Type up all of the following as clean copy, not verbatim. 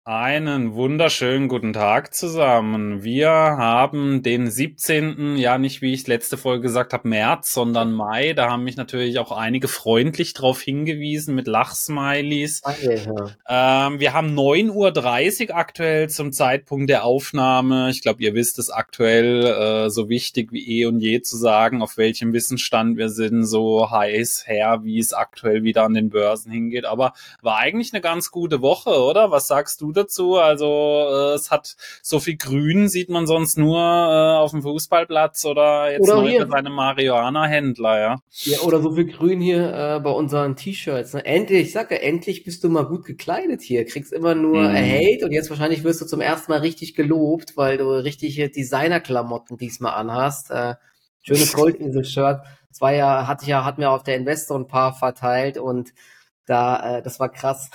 Einen wunderschönen guten Tag zusammen. Wir haben den 17., ja nicht wie ich letzte Folge gesagt habe, März, sondern Mai. Da haben mich natürlich auch einige freundlich darauf hingewiesen mit Lachsmilies. Danke, ja. Wir haben 9:30 Uhr aktuell zum Zeitpunkt der Aufnahme. Ich glaube, ihr wisst es aktuell so wichtig wie eh und je zu sagen, auf welchem Wissensstand wir sind, so heiß her, wie es aktuell wieder an den Börsen hingeht. Aber war eigentlich eine ganz gute Woche, oder? Was sagst du dazu? Also es hat so viel Grün, sieht man sonst nur auf dem Fußballplatz oder jetzt Oder neu für hier. seine Marihuana-Händler, ja. Ja, oder so viel Grün hier bei unseren T-Shirts. Ne? Endlich, ich sag ja, endlich bist du mal gut gekleidet hier. Kriegst immer nur Hate und jetzt wahrscheinlich wirst du zum ersten Mal richtig gelobt, weil du richtige Designer-Klamotten diesmal anhast. Schönes Goldinsel-Shirt. Hatten wir auf der Investor ein paar verteilt und das war krass.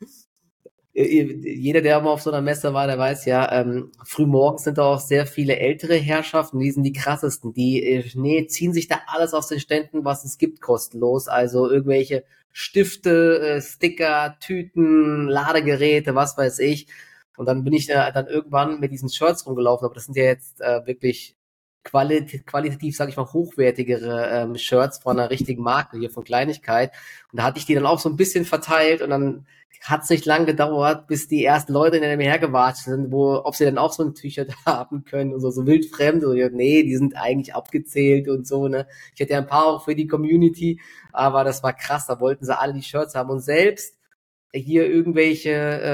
Jeder, der mal auf so einer Messe war, der weiß ja, frühmorgens sind da auch sehr viele ältere Herrschaften, die sind die krassesten. Die ziehen sich da alles aus den Ständen, was es gibt, kostenlos. Also irgendwelche Stifte, Sticker, Tüten, Ladegeräte, was weiß ich. Und dann bin ich dann irgendwann mit diesen Shirts rumgelaufen, aber das sind ja jetzt wirklich qualitativ, sage ich mal, hochwertigere Shirts von einer richtigen Marke hier von Kleinigkeit. Und da hatte ich die dann auch so ein bisschen verteilt und dann hat es nicht lang gedauert, bis die ersten Leute hinter mir hergewatscht sind, ob sie dann auch so ein T-Shirt haben können und so wildfremd. Und ich, nee, die sind eigentlich abgezählt und so, ne. Ich hätte ja ein paar auch für die Community, aber das war krass, da wollten sie alle die Shirts haben. Und selbst hier irgendwelche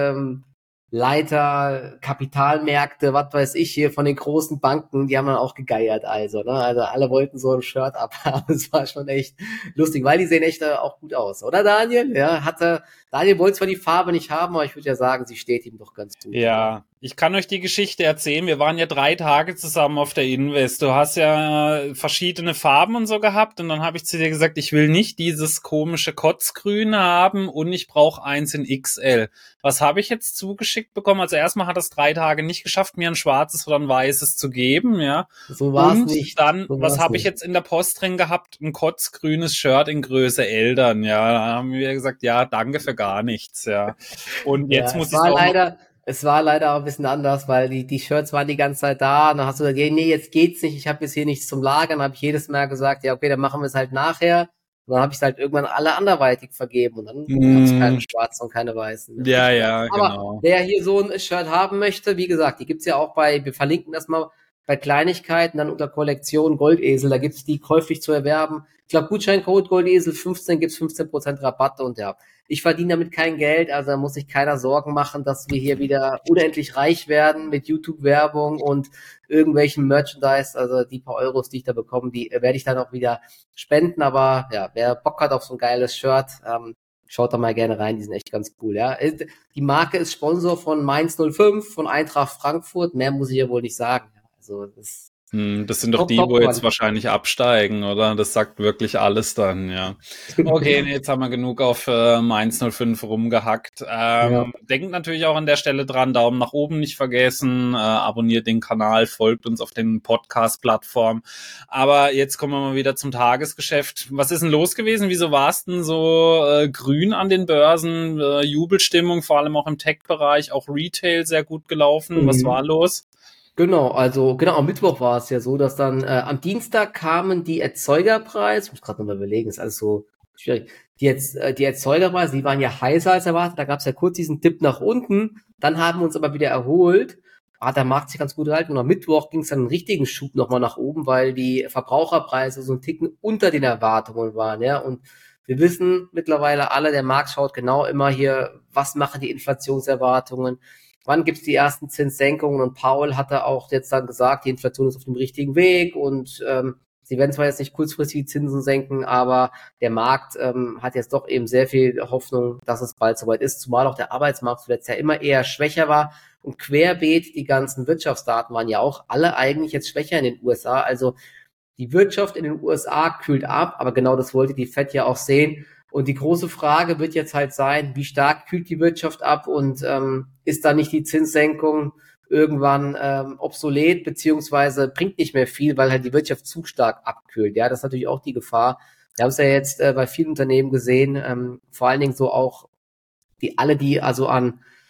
Leiter, Kapitalmärkte, was weiß ich, hier von den großen Banken, die haben dann auch gegeiert, also, ne? Also alle wollten so ein Shirt abhaben. Es war schon echt lustig, weil die sehen echt auch gut aus, oder Daniel? Ja, Daniel wollte zwar die Farbe nicht haben, aber ich würde ja sagen, sie steht ihm doch ganz gut. Ja, ich kann euch die Geschichte erzählen. Wir waren ja 3 Tage zusammen auf der Invest. Du hast ja verschiedene Farben und so gehabt und dann habe ich zu dir gesagt, ich will nicht dieses komische Kotzgrün haben und ich brauche eins in XL. Was habe ich jetzt zugeschickt bekommen? Also erstmal hat es 3 Tage nicht geschafft, mir ein schwarzes oder ein weißes zu geben, ja. So war's Und nicht. dann, So was war's habe ich nicht. jetzt in der Post drin gehabt? Ein kotzgrünes Shirt in Größe L dann, ja. Da haben wir gesagt, ja, danke für gar nichts, ja. Und jetzt Ja, muss ich es auch noch. es war leider auch ein bisschen anders, weil die Shirts waren die ganze Zeit da und dann hast du gesagt, nee, jetzt geht's nicht, ich habe jetzt hier nichts zum Lagern, habe ich jedes Mal gesagt, ja, okay, dann machen wir es halt nachher. Und dann habe ich es halt irgendwann alle anderweitig vergeben und dann gab's keine schwarzen und keine weißen mehr. Ja, Ja. ja, Aber genau. wer hier so ein Shirt haben möchte, wie gesagt, die gibt's ja auch wir verlinken das mal bei Kleinigkeiten, dann unter Kollektion Goldesel, da gibt's die käuflich zu erwerben. Ich glaube, Gutscheincode Goldesel 15 gibt's 15% Rabatt und ja. Ich verdiene damit kein Geld, also da muss sich keiner Sorgen machen, dass wir hier wieder unendlich reich werden mit YouTube-Werbung und irgendwelchen Merchandise. Also die paar Euros, die ich da bekomme, die werde ich dann auch wieder spenden. Aber ja, wer Bock hat auf so ein geiles Shirt, schaut da mal gerne rein, die sind echt ganz cool. Ja, die Marke ist Sponsor von Mainz 05, von Eintracht Frankfurt. Mehr muss ich ja wohl nicht sagen. Also das Das sind doch die, top, wo jetzt Mann. wahrscheinlich absteigen, oder? Das sagt wirklich alles dann, ja. Okay, nee, jetzt haben wir genug auf Mainz 05 rumgehackt. Ja. Denkt natürlich auch an der Stelle dran, Daumen nach oben nicht vergessen, abonniert den Kanal, folgt uns auf den Podcast-Plattformen. Aber jetzt kommen wir mal wieder zum Tagesgeschäft. Was ist denn los gewesen? Wieso war es denn so grün an den Börsen? Jubelstimmung, vor allem auch im Tech-Bereich, auch Retail sehr gut gelaufen. Was war los? Genau, am Mittwoch war es ja so, dass dann am Dienstag kamen die Erzeugerpreise, ich muss gerade nochmal überlegen, ist alles so schwierig. Die Erzeugerpreise, die waren ja heißer als erwartet, da gab es ja kurz diesen Dip nach unten, dann haben wir uns aber wieder erholt, hat der Markt sich ganz gut gehalten und am Mittwoch ging es dann einen richtigen Schub nochmal nach oben, weil die Verbraucherpreise so einen Ticken unter den Erwartungen waren, ja, und wir wissen mittlerweile alle, der Markt schaut genau immer hier, was machen die Inflationserwartungen, wann gibt's die ersten Zinssenkungen? Und Paul hatte auch jetzt dann gesagt, die Inflation ist auf dem richtigen Weg und sie werden zwar jetzt nicht kurzfristig die Zinsen senken, aber der Markt hat jetzt doch eben sehr viel Hoffnung, dass es bald soweit ist, zumal auch der Arbeitsmarkt zuletzt ja immer eher schwächer war und querbeet die ganzen Wirtschaftsdaten waren ja auch alle eigentlich jetzt schwächer in den USA. Also die Wirtschaft in den USA kühlt ab, aber genau das wollte die Fed ja auch sehen. Und die große Frage wird jetzt halt sein, wie stark kühlt die Wirtschaft ab und ist da nicht die Zinssenkung irgendwann obsolet, beziehungsweise bringt nicht mehr viel, weil halt die Wirtschaft zu stark abkühlt. Ja, das ist natürlich auch die Gefahr. Wir haben es ja jetzt bei vielen Unternehmen gesehen, vor allen Dingen so auch die also an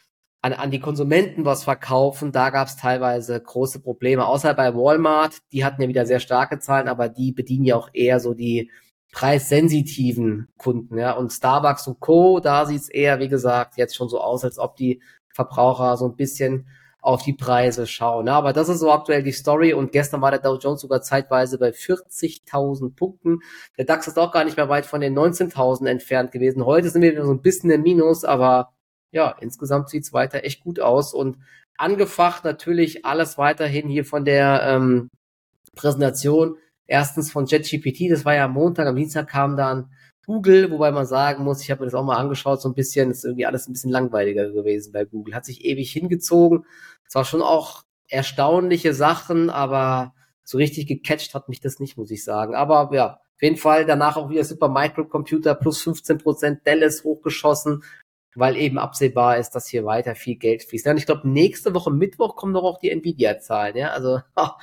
an die Konsumenten was verkaufen, da gab es teilweise große Probleme. Außer bei Walmart, die hatten ja wieder sehr starke Zahlen, aber die bedienen ja auch eher so die preissensitiven Kunden, ja. Und Starbucks und Co., da sieht's eher, wie gesagt, jetzt schon so aus, als ob die Verbraucher so ein bisschen auf die Preise schauen. Ja, aber das ist so aktuell die Story und gestern war der Dow Jones sogar zeitweise bei 40.000 Punkten. Der DAX ist auch gar nicht mehr weit von den 19.000 entfernt gewesen. Heute sind wir wieder so ein bisschen im Minus, aber ja, insgesamt sieht's weiter echt gut aus und angefacht natürlich alles weiterhin hier von der Präsentation. Erstens von ChatGPT, das war ja am Montag, am Dienstag kam dann Google, wobei man sagen muss, ich habe mir das auch mal angeschaut, so ein bisschen, ist irgendwie alles ein bisschen langweiliger gewesen bei Google. Hat sich ewig hingezogen. Zwar schon auch erstaunliche Sachen, aber so richtig gecatcht hat mich das nicht, muss ich sagen. Aber ja, auf jeden Fall danach auch wieder Super Microcomputer plus 15%, Dallas hochgeschossen, weil eben absehbar ist, dass hier weiter viel Geld fließt. Und ich glaube, nächste Woche Mittwoch kommen doch auch die Nvidia-Zahlen, ja, also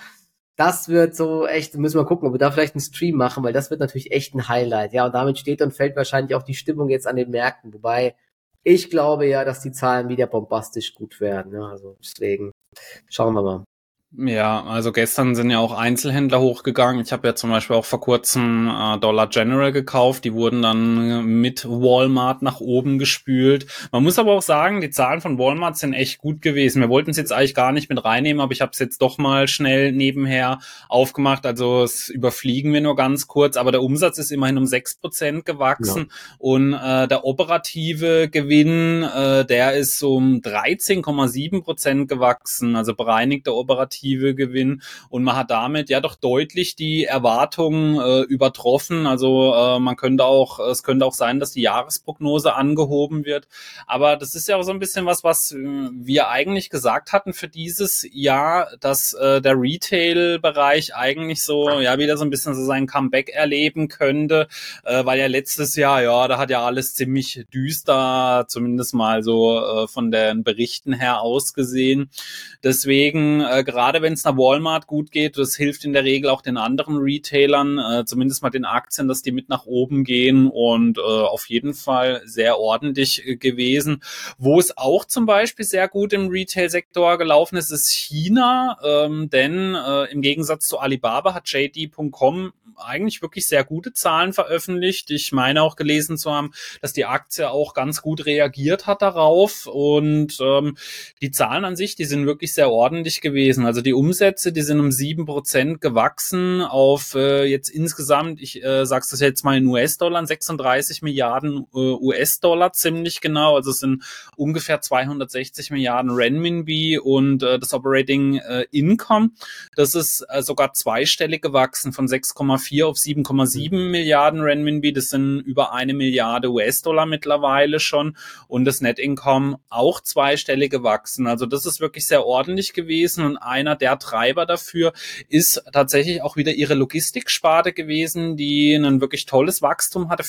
das wird so echt, müssen wir gucken, ob wir da vielleicht einen Stream machen, weil das wird natürlich echt ein Highlight, ja, und damit steht und fällt wahrscheinlich auch die Stimmung jetzt an den Märkten, wobei ich glaube ja, dass die Zahlen wieder bombastisch gut werden, ja, also deswegen schauen wir mal. Ja, also gestern sind ja auch Einzelhändler hochgegangen. Ich habe ja zum Beispiel auch vor kurzem Dollar General gekauft. Die wurden dann mit Walmart nach oben gespült. Man muss aber auch sagen, die Zahlen von Walmart sind echt gut gewesen. Wir wollten es jetzt eigentlich gar nicht mit reinnehmen, aber ich habe es jetzt doch mal schnell nebenher aufgemacht. Also es überfliegen wir nur ganz kurz. Aber der Umsatz ist immerhin um 6% gewachsen. Ja. Und der operative Gewinn, der ist um 13,7% gewachsen. Also bereinigter operative Gewinn und man hat damit ja doch deutlich die Erwartungen übertroffen. Also es könnte auch sein, dass die Jahresprognose angehoben wird. Aber das ist ja auch so ein bisschen was wir eigentlich gesagt hatten für dieses Jahr, dass der Retail-Bereich eigentlich so ja wieder so ein bisschen so sein Comeback erleben könnte, weil ja letztes Jahr, ja, da hat ja alles ziemlich düster, zumindest mal so von den Berichten her ausgesehen. Deswegen gerade wenn es nach Walmart gut geht, das hilft in der Regel auch den anderen Retailern, zumindest mal den Aktien, dass die mit nach oben gehen und auf jeden Fall sehr ordentlich gewesen. Wo es auch zum Beispiel sehr gut im Retail-Sektor gelaufen ist China, denn im Gegensatz zu Alibaba hat JD.com eigentlich wirklich sehr gute Zahlen veröffentlicht. Ich meine auch gelesen zu haben, dass die Aktie auch ganz gut reagiert hat darauf und die Zahlen an sich, die sind wirklich sehr ordentlich gewesen. Also die Umsätze, die sind um 7% gewachsen auf jetzt insgesamt, ich sag's das jetzt mal in US-Dollar, 36 Milliarden US-Dollar ziemlich genau. Also es sind ungefähr 260 Milliarden Renminbi und das Operating Income, das ist sogar zweistellig gewachsen von 6,4 auf 7,7 Milliarden Renminbi. Das sind über 1 Milliarde US-Dollar mittlerweile schon und das Net Income auch zweistellig gewachsen. Also das ist wirklich sehr ordentlich gewesen und einer der Treiber dafür ist tatsächlich auch wieder ihre Logistiksparte gewesen, die ein wirklich tolles Wachstum hatte.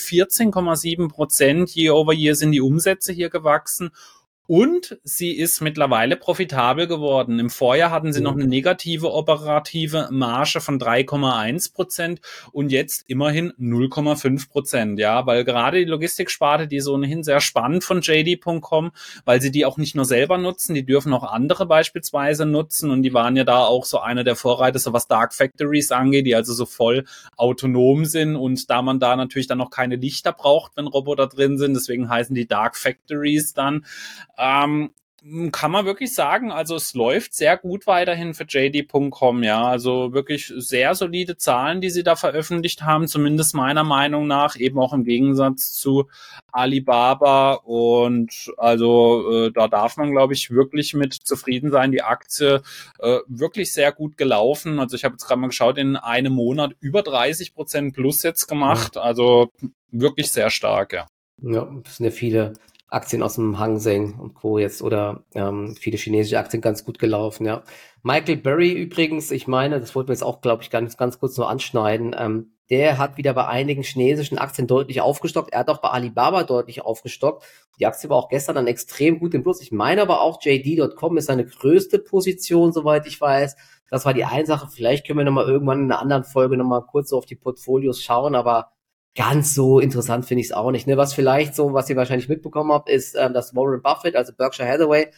14,7% year over year sind die Umsätze hier gewachsen. Und sie ist mittlerweile profitabel geworden. Im Vorjahr hatten sie noch eine negative operative Marge von 3,1% und jetzt immerhin 0,5%. Ja, weil gerade die Logistiksparte, die ist ohnehin sehr spannend von JD.com, weil sie die auch nicht nur selber nutzen, die dürfen auch andere beispielsweise nutzen und die waren ja da auch so einer der Vorreiter, so was Dark Factories angeht, die also so voll autonom sind und da man da natürlich dann noch keine Lichter braucht, wenn Roboter drin sind, deswegen heißen die Dark Factories dann, kann man wirklich sagen, also es läuft sehr gut weiterhin für JD.com, ja, also wirklich sehr solide Zahlen, die sie da veröffentlicht haben, zumindest meiner Meinung nach, eben auch im Gegensatz zu Alibaba und also da darf man, glaube ich, wirklich mit zufrieden sein, die Aktie wirklich sehr gut gelaufen, also ich habe jetzt gerade mal geschaut, in einem Monat über 30% plus jetzt gemacht, also wirklich sehr stark, ja. Ja, das sind ja viele Aktien aus dem Hang Seng und Co. jetzt oder viele chinesische Aktien ganz gut gelaufen, ja. Michael Burry übrigens, ich meine, das wollten wir jetzt auch, glaube ich, ganz kurz nur anschneiden, der hat wieder bei einigen chinesischen Aktien deutlich aufgestockt. Er hat auch bei Alibaba deutlich aufgestockt. Die Aktie war auch gestern dann extrem gut im Plus. Ich meine aber auch, JD.com ist seine größte Position, soweit ich weiß. Das war die eine Sache. Vielleicht können wir nochmal irgendwann in einer anderen Folge nochmal kurz so auf die Portfolios schauen, aber ganz so interessant finde ich es auch nicht. Ne? Was vielleicht so, was ihr wahrscheinlich mitbekommen habt, ist, dass Warren Buffett, also Berkshire Hathaway,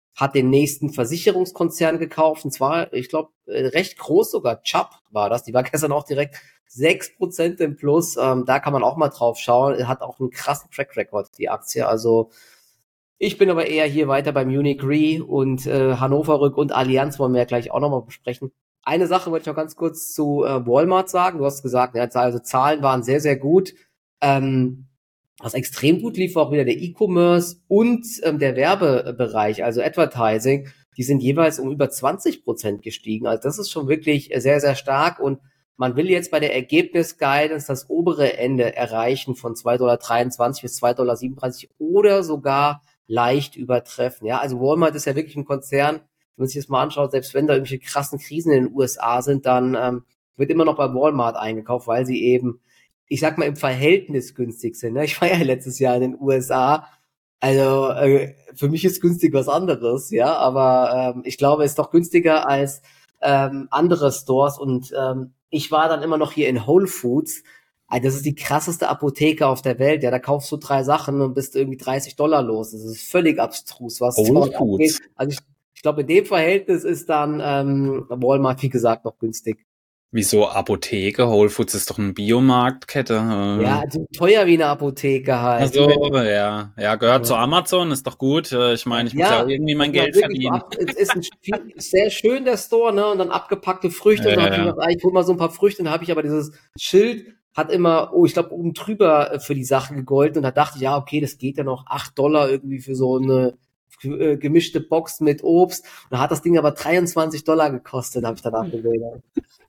hat den nächsten Versicherungskonzern gekauft, und zwar, ich glaube, recht groß sogar, Chubb war das, die war gestern auch direkt 6% im Plus, da kann man auch mal drauf schauen, hat auch einen krassen Track Record, die Aktie, also ich bin aber eher hier weiter bei Munich Re und Hannover Rück und Allianz wollen wir ja gleich auch nochmal besprechen. Eine Sache wollte ich noch ganz kurz zu Walmart sagen. Du hast gesagt, ja, also Zahlen waren sehr, sehr gut. Was extrem gut lief, war auch wieder der E-Commerce und der Werbebereich, also Advertising. Die sind jeweils um über 20% gestiegen. Also das ist schon wirklich sehr, sehr stark. Und man will jetzt bei der Ergebnis-Guidance das obere Ende erreichen von 2,23 bis 2,37 oder sogar leicht übertreffen. Ja, also Walmart ist ja wirklich ein Konzern, wenn man sich das mal anschaut, selbst wenn da irgendwelche krassen Krisen in den USA sind, dann wird immer noch bei Walmart eingekauft, weil sie eben, ich sag mal, im Verhältnis günstig sind. Ne? Ich war ja letztes Jahr in den USA, also für mich ist günstig was anderes, ja, aber ich glaube, es ist doch günstiger als andere Stores und ich war dann immer noch hier in Whole Foods. Das ist die krasseste Apotheke auf der Welt. Ja, da kaufst du 3 Sachen und bist irgendwie $30 los. Das ist völlig abstrus, was Whole Foods. Also ich glaube, in dem Verhältnis ist dann Walmart, wie gesagt, noch günstig. Wieso Apotheke? Whole Foods ist doch eine Biomarktkette. Ja, also teuer wie eine Apotheke halt. Also, ja. Ja, gehört zu Amazon, ist doch gut. Ich meine, ich muss ja auch irgendwie mein Geld verdienen. Es ist sehr schön, der Store, ne? Und dann abgepackte Früchte. Und dann habe ich gedacht, ich hol mal so ein paar Früchte. Und dann habe ich aber dieses Schild, hat immer, ich glaube, oben drüber für die Sache gegolten. Und da dachte ich, ja, okay, das geht ja noch $8 irgendwie für so eine gemischte Box mit Obst. Und da hat das Ding aber $23 gekostet, habe ich danach gesehen.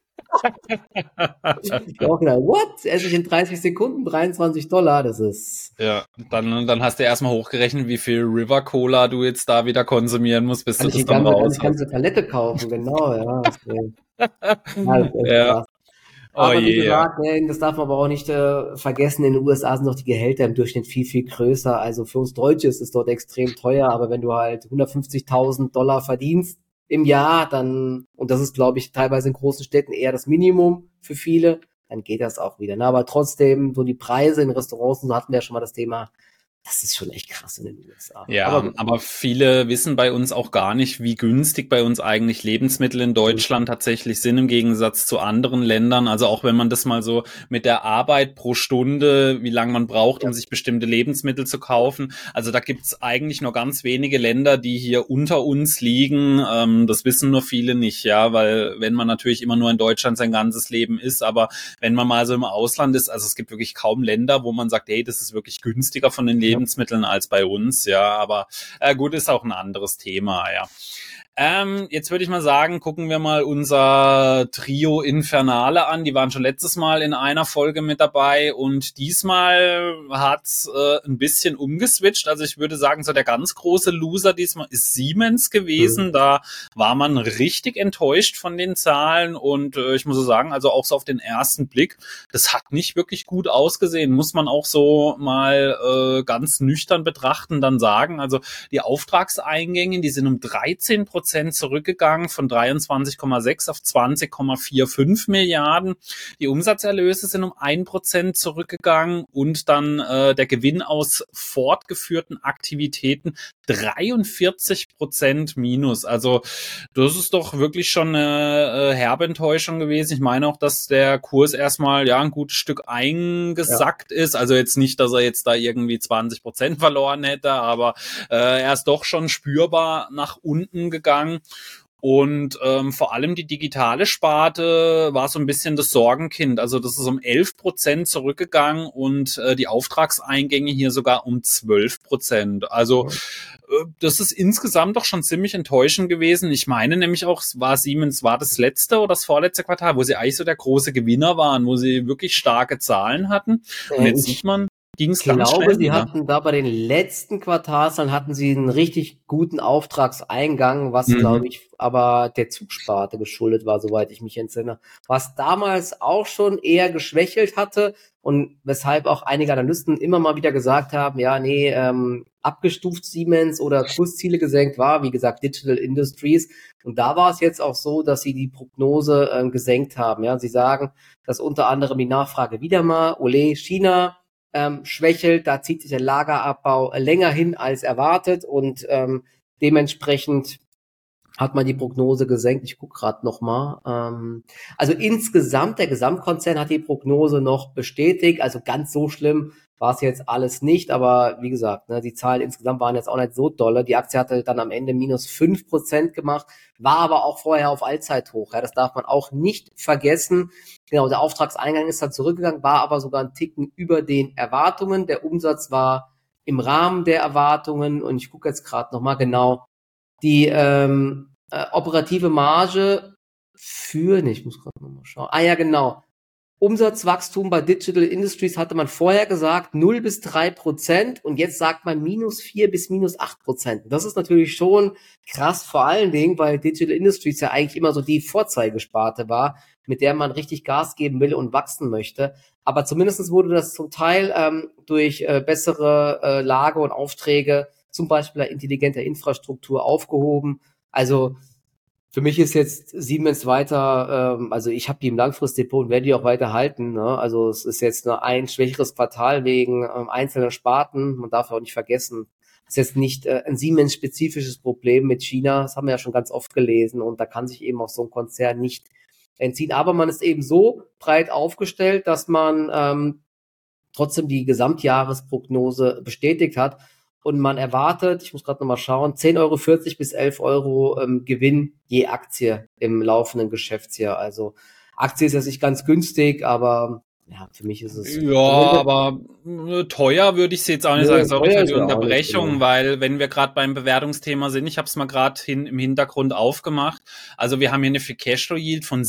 Ich auch gedacht, what? Esse ich in 30 Sekunden $23? Das ist... Ja, dann hast du erstmal hochgerechnet, wie viel River Cola du jetzt da wieder konsumieren musst, bis du das dann raus hast. Ich kann die ganze Palette kaufen, genau, ja. Ja. Aber wie gesagt, das darf man aber auch nicht vergessen, in den USA sind doch die Gehälter im Durchschnitt viel, viel größer. Also für uns Deutsche ist es dort extrem teuer, aber wenn du halt $150.000 verdienst im Jahr, dann, und das ist, glaube ich, teilweise in großen Städten eher das Minimum für viele, dann geht das auch wieder. Aber trotzdem, so die Preise in Restaurants, so hatten wir ja schon mal das Thema, das ist schon echt krass in den USA. Ja, aber viele wissen bei uns auch gar nicht, wie günstig bei uns eigentlich Lebensmittel in Deutschland tatsächlich sind im Gegensatz zu anderen Ländern. Also auch wenn man das mal so mit der Arbeit pro Stunde, wie lange man braucht, um sich bestimmte Lebensmittel zu kaufen. Also da gibt's eigentlich nur ganz wenige Länder, die hier unter uns liegen. Das wissen nur viele nicht, ja, weil wenn man natürlich immer nur in Deutschland sein ganzes Leben ist, aber wenn man mal so im Ausland ist, also es gibt wirklich kaum Länder, wo man sagt, hey, das ist wirklich günstiger von den Lebensmitteln als bei uns, ja, aber gut, ist auch ein anderes Thema, ja. Jetzt würde ich mal sagen, gucken wir mal unser Trio Infernale an. Die waren schon letztes Mal in einer Folge mit dabei und diesmal hat's ein bisschen umgeswitcht. Also ich würde sagen, so der ganz große Loser diesmal ist Siemens gewesen. Da war man richtig enttäuscht von den Zahlen und ich muss so sagen, also auch so auf den ersten Blick, das hat nicht wirklich gut ausgesehen, muss man auch so mal ganz nüchtern betrachten, dann sagen. Also die Auftragseingänge, die sind um 13% zurückgegangen, von 23,6 auf 20,45 Milliarden. Die Umsatzerlöse sind um 1% zurückgegangen und dann der Gewinn aus fortgeführten Aktivitäten 43% minus. Also das ist doch wirklich schon eine herbe Enttäuschung gewesen. Ich meine auch, dass der Kurs erstmal ja ein gutes Stück eingesackt ist. Also jetzt nicht, dass er jetzt da irgendwie 20% verloren hätte, aber er ist doch schon spürbar nach unten gegangen. Und vor allem die digitale Sparte war so ein bisschen das Sorgenkind. Also das ist um 11% zurückgegangen und die Auftragseingänge hier sogar um 12%. Also das ist insgesamt doch schon ziemlich enttäuschend gewesen. Ich meine nämlich auch, Siemens war das letzte oder das vorletzte Quartal, wo sie eigentlich so der große Gewinner waren, wo sie wirklich starke Zahlen hatten. Und jetzt sieht man, ich glaube, sie hatten da bei den letzten Quartalszahlen hatten sie einen richtig guten Auftragseingang, was, glaube ich, aber der Zugsparte geschuldet war, soweit ich mich entsinne. Was damals auch schon eher geschwächelt hatte und weshalb auch einige Analysten immer mal wieder gesagt haben, ja, nee, abgestuft Siemens oder Kursziele gesenkt war, wie gesagt, Digital Industries. Und da war es jetzt auch so, dass sie die Prognose gesenkt haben. Ja, sie sagen, dass unter anderem die Nachfrage wieder mal, China, schwächelt, da zieht sich der Lagerabbau länger hin als erwartet und dementsprechend hat man die Prognose gesenkt. Ich gucke gerade nochmal. Also insgesamt, der Gesamtkonzern hat die Prognose noch bestätigt. Also ganz so schlimm war es jetzt alles nicht. Aber wie gesagt, ne, die Zahlen insgesamt waren jetzt auch nicht so dolle. Die Aktie hatte dann am Ende minus 5% gemacht, war aber auch vorher auf Allzeithoch. Ja, das darf man auch nicht vergessen. Genau, der Auftragseingang ist dann zurückgegangen, war aber sogar ein Ticken über den Erwartungen. Der Umsatz war im Rahmen der Erwartungen. Und ich gucke jetzt gerade nochmal genau. Die operative Marge ich muss gerade nochmal schauen. Ah ja, genau. Umsatzwachstum bei Digital Industries hatte man vorher gesagt 0-3% und jetzt sagt man -4 bis -8%. Das ist natürlich schon krass, vor allen Dingen, weil Digital Industries ja eigentlich immer so die Vorzeigesparte war, mit der man richtig Gas geben will und wachsen möchte. Aber zumindest wurde das zum Teil durch bessere Lage und Aufträge, zum Beispiel intelligenter Infrastruktur, aufgehoben. Also für mich ist jetzt Siemens weiter, also ich habe die im Langfristdepot und werde die auch weiter halten. Ne? Also es ist jetzt nur ein schwächeres Quartal wegen einzelner Sparten. Man darf auch nicht vergessen, es ist jetzt nicht ein Siemens-spezifisches Problem mit China. Das haben wir ja schon ganz oft gelesen und da kann sich eben auch so ein Konzern nicht entziehen. Aber man ist eben so breit aufgestellt, dass man trotzdem die Gesamtjahresprognose bestätigt hat. Und man erwartet, ich muss gerade nochmal schauen, 10,40 € bis 11 € Gewinn je Aktie im laufenden Geschäftsjahr. Also Aktie ist ja nicht ganz günstig, aber ja, für mich ist es... Ja, aber teuer würde ich es jetzt auch nicht sagen. Sorry für die Unterbrechung, weil wenn wir gerade beim Bewertungsthema sind, ich habe es mal gerade im Hintergrund aufgemacht. Also wir haben hier eine Free Cashflow Yield von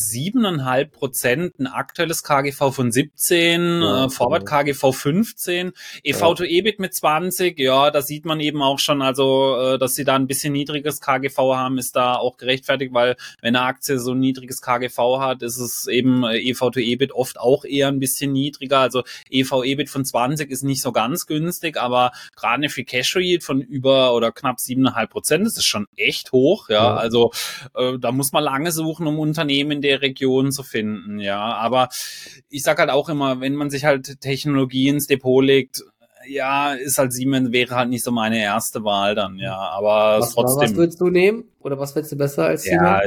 7,5%, ein aktuelles KGV von 17, Forward KGV 15, EV to EBIT mit 20. Ja, da sieht man eben auch schon, also dass sie da ein bisschen niedriges KGV haben, ist da auch gerechtfertigt, weil wenn eine Aktie so ein niedriges KGV hat, ist es eben EV to EBIT oft auch eher ein bisschen niedriger. Also EV-EBIT von 20 ist nicht so ganz günstig, aber gerade eine Free Cashflow Yield von über oder knapp 7,5%, das ist schon echt hoch. Ja, also da muss man lange suchen, um Unternehmen in der Region zu finden. Ja, aber ich sag halt auch immer, wenn man sich halt Technologie ins Depot legt, ja, ist halt Siemens, wäre halt nicht so meine erste Wahl dann, ja, aber trotzdem. Was würdest du nehmen? Oder was findest du besser als Siemens? Ja,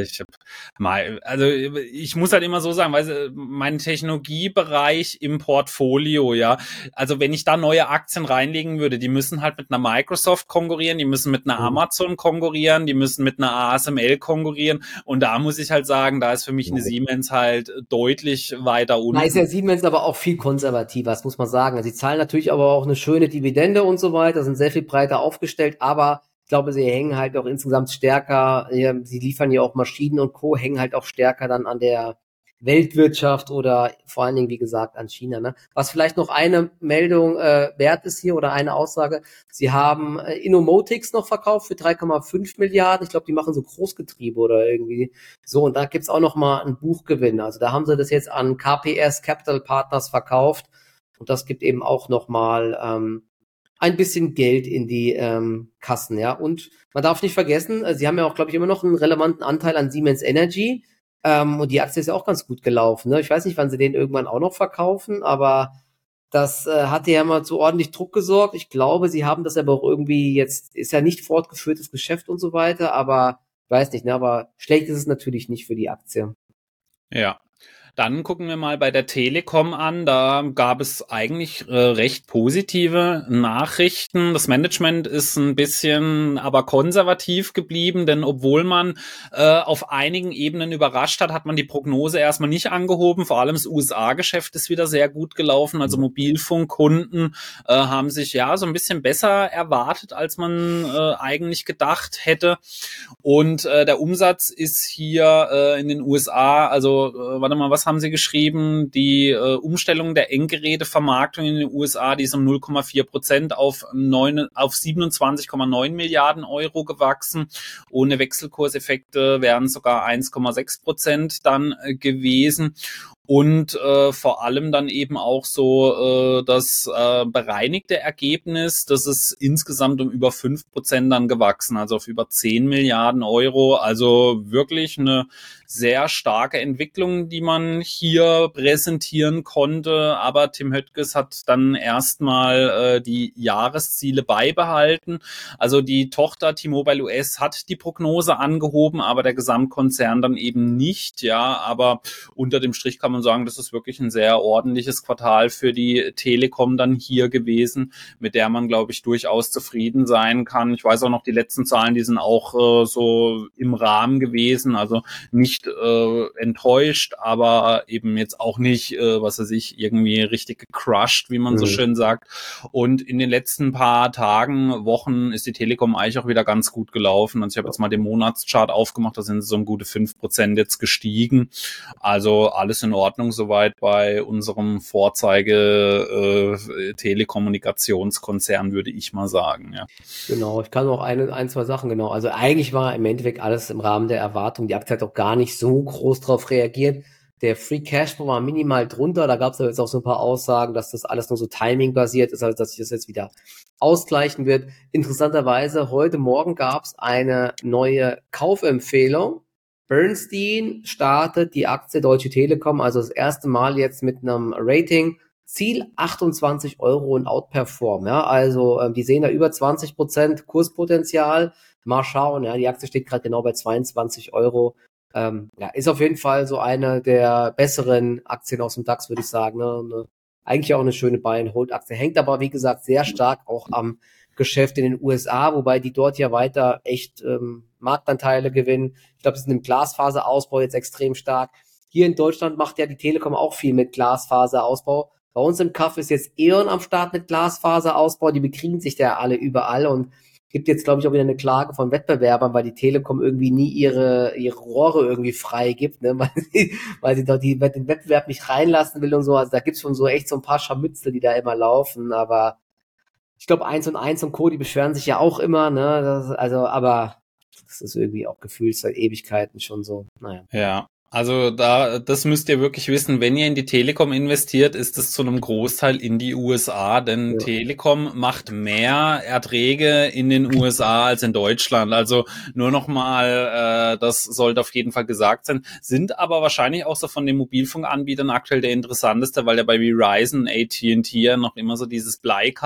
ich muss halt immer so sagen, weil mein Technologiebereich im Portfolio, ja, also wenn ich da neue Aktien reinlegen würde, die müssen halt mit einer Microsoft konkurrieren, die müssen mit einer Amazon konkurrieren, die müssen mit einer ASML konkurrieren und da muss ich halt sagen, da ist für mich eine Siemens halt deutlich weiter unten. Da ist ja Siemens aber auch viel konservativer, das muss man sagen. Sie zahlen natürlich aber auch eine schöne Dividende und so weiter, sind sehr viel breiter aufgestellt, aber ich glaube, sie hängen halt auch insgesamt stärker, sie liefern ja auch Maschinen und Co., hängen halt auch stärker dann an der Weltwirtschaft oder vor allen Dingen, wie gesagt, an China. Ne? Was vielleicht noch eine Meldung wert ist hier oder eine Aussage, sie haben Innomotics noch verkauft für 3,5 Milliarden. Ich glaube, die machen so Großgetriebe oder irgendwie so. Und da gibt's auch noch mal einen Buchgewinn. Also da haben sie das jetzt an KPS Capital Partners verkauft. Und das gibt eben auch noch mal ein bisschen Geld in die Kassen, ja. Und man darf nicht vergessen, sie haben ja auch, glaube ich, immer noch einen relevanten Anteil an Siemens Energy. Und die Aktie ist ja auch ganz gut gelaufen. Ne? Ich weiß nicht, wann sie den irgendwann auch noch verkaufen, aber das hatte ja mal zu ordentlich Druck gesorgt. Ich glaube, sie haben das aber auch irgendwie jetzt, ist ja nicht fortgeführtes Geschäft und so weiter, aber ich weiß nicht, ne? Aber schlecht ist es natürlich nicht für die Aktie. Ja. Dann gucken wir mal bei der Telekom an. Da gab es eigentlich recht positive Nachrichten. Das Management ist ein bisschen aber konservativ geblieben, denn obwohl man auf einigen Ebenen überrascht hat, hat man die Prognose erstmal nicht angehoben. Vor allem das USA-Geschäft ist wieder sehr gut gelaufen. Also Mobilfunkkunden haben sich ja so ein bisschen besser erwartet, als man eigentlich gedacht hätte. Und der Umsatz ist hier in den USA, also warte mal, was haben sie geschrieben? Die Umstellung der Endgerätevermarktung in den USA, die ist um 0,4% auf 27,9 Milliarden Euro gewachsen. Ohne Wechselkurseffekte wären sogar 1,6% dann gewesen. und vor allem dann eben auch so das bereinigte Ergebnis, das ist insgesamt um über 5% dann gewachsen, also auf über 10 Milliarden Euro, also wirklich eine sehr starke Entwicklung, die man hier präsentieren konnte, aber Tim Höttges hat dann erstmal die Jahresziele beibehalten. Also die Tochter T-Mobile US hat die Prognose angehoben, aber der Gesamtkonzern dann eben nicht, ja, aber unter dem Strich kann man sagen, das ist wirklich ein sehr ordentliches Quartal für die Telekom dann hier gewesen, mit der man, glaube ich, durchaus zufrieden sein kann. Ich weiß auch noch, die letzten Zahlen, die sind auch so im Rahmen gewesen, also nicht enttäuscht, aber eben jetzt auch nicht, was weiß ich, irgendwie richtig gecrushed, wie man so schön sagt. Und in den letzten paar Tagen, Wochen ist die Telekom eigentlich auch wieder ganz gut gelaufen. Also ich habe jetzt mal den Monatschart aufgemacht, da sind sie so um gute 5% jetzt gestiegen. Also alles in Ordnung soweit bei unserem Vorzeige Telekommunikationskonzern, würde ich mal sagen. Ja. Genau, ich kann noch ein, zwei Sachen, genau. Also eigentlich war im Endeffekt alles im Rahmen der Erwartung. Die Aktie hat auch gar nicht so groß drauf reagiert. Der Free Cashflow war minimal drunter. Da gab es jetzt auch so ein paar Aussagen, dass das alles nur so Timing-basiert ist, also dass sich das jetzt wieder ausgleichen wird. Interessanterweise, heute Morgen gab es eine neue Kaufempfehlung. Bernstein startet die Aktie Deutsche Telekom, also das erste Mal jetzt mit einem Rating. Ziel 28 Euro und outperform, ja, also die sehen da über 20% Kurspotenzial. Mal schauen, ja, die Aktie steht gerade genau bei 22 Euro. Ja, ist auf jeden Fall so eine der besseren Aktien aus dem DAX, würde ich sagen. Ne? Eigentlich auch eine schöne Buy-and-Hold-Aktie. Hängt aber, wie gesagt, sehr stark auch am Geschäft in den USA, wobei die dort ja weiter echt Marktanteile gewinnen. Ich glaube, sie sind im Glasfaserausbau jetzt extrem stark. Hier in Deutschland macht ja die Telekom auch viel mit Glasfaserausbau. Bei uns im Kaff ist jetzt E.ON am Start mit Glasfaserausbau. Die bekriegen sich da alle überall und gibt jetzt, glaube ich, auch wieder eine Klage von Wettbewerbern, weil die Telekom irgendwie nie ihre Rohre irgendwie frei gibt, ne? weil sie dort den Wettbewerb nicht reinlassen will und so. Also da gibt's schon so echt so ein paar Scharmützel, die da immer laufen. Aber ich glaube, 1&1 und Co., die beschweren sich ja auch immer, ne? Aber das ist irgendwie auch gefühlt seit Ewigkeiten schon so. Naja. Ja. Also das müsst ihr wirklich wissen, wenn ihr in die Telekom investiert, ist es zu einem Großteil in die USA, denn Telekom macht mehr Erträge in den USA als in Deutschland. Also nur nochmal, das sollte auf jeden Fall gesagt sein, sind aber wahrscheinlich auch so von den Mobilfunkanbietern aktuell der interessanteste, weil ja bei Verizon, AT&T ja noch immer so dieses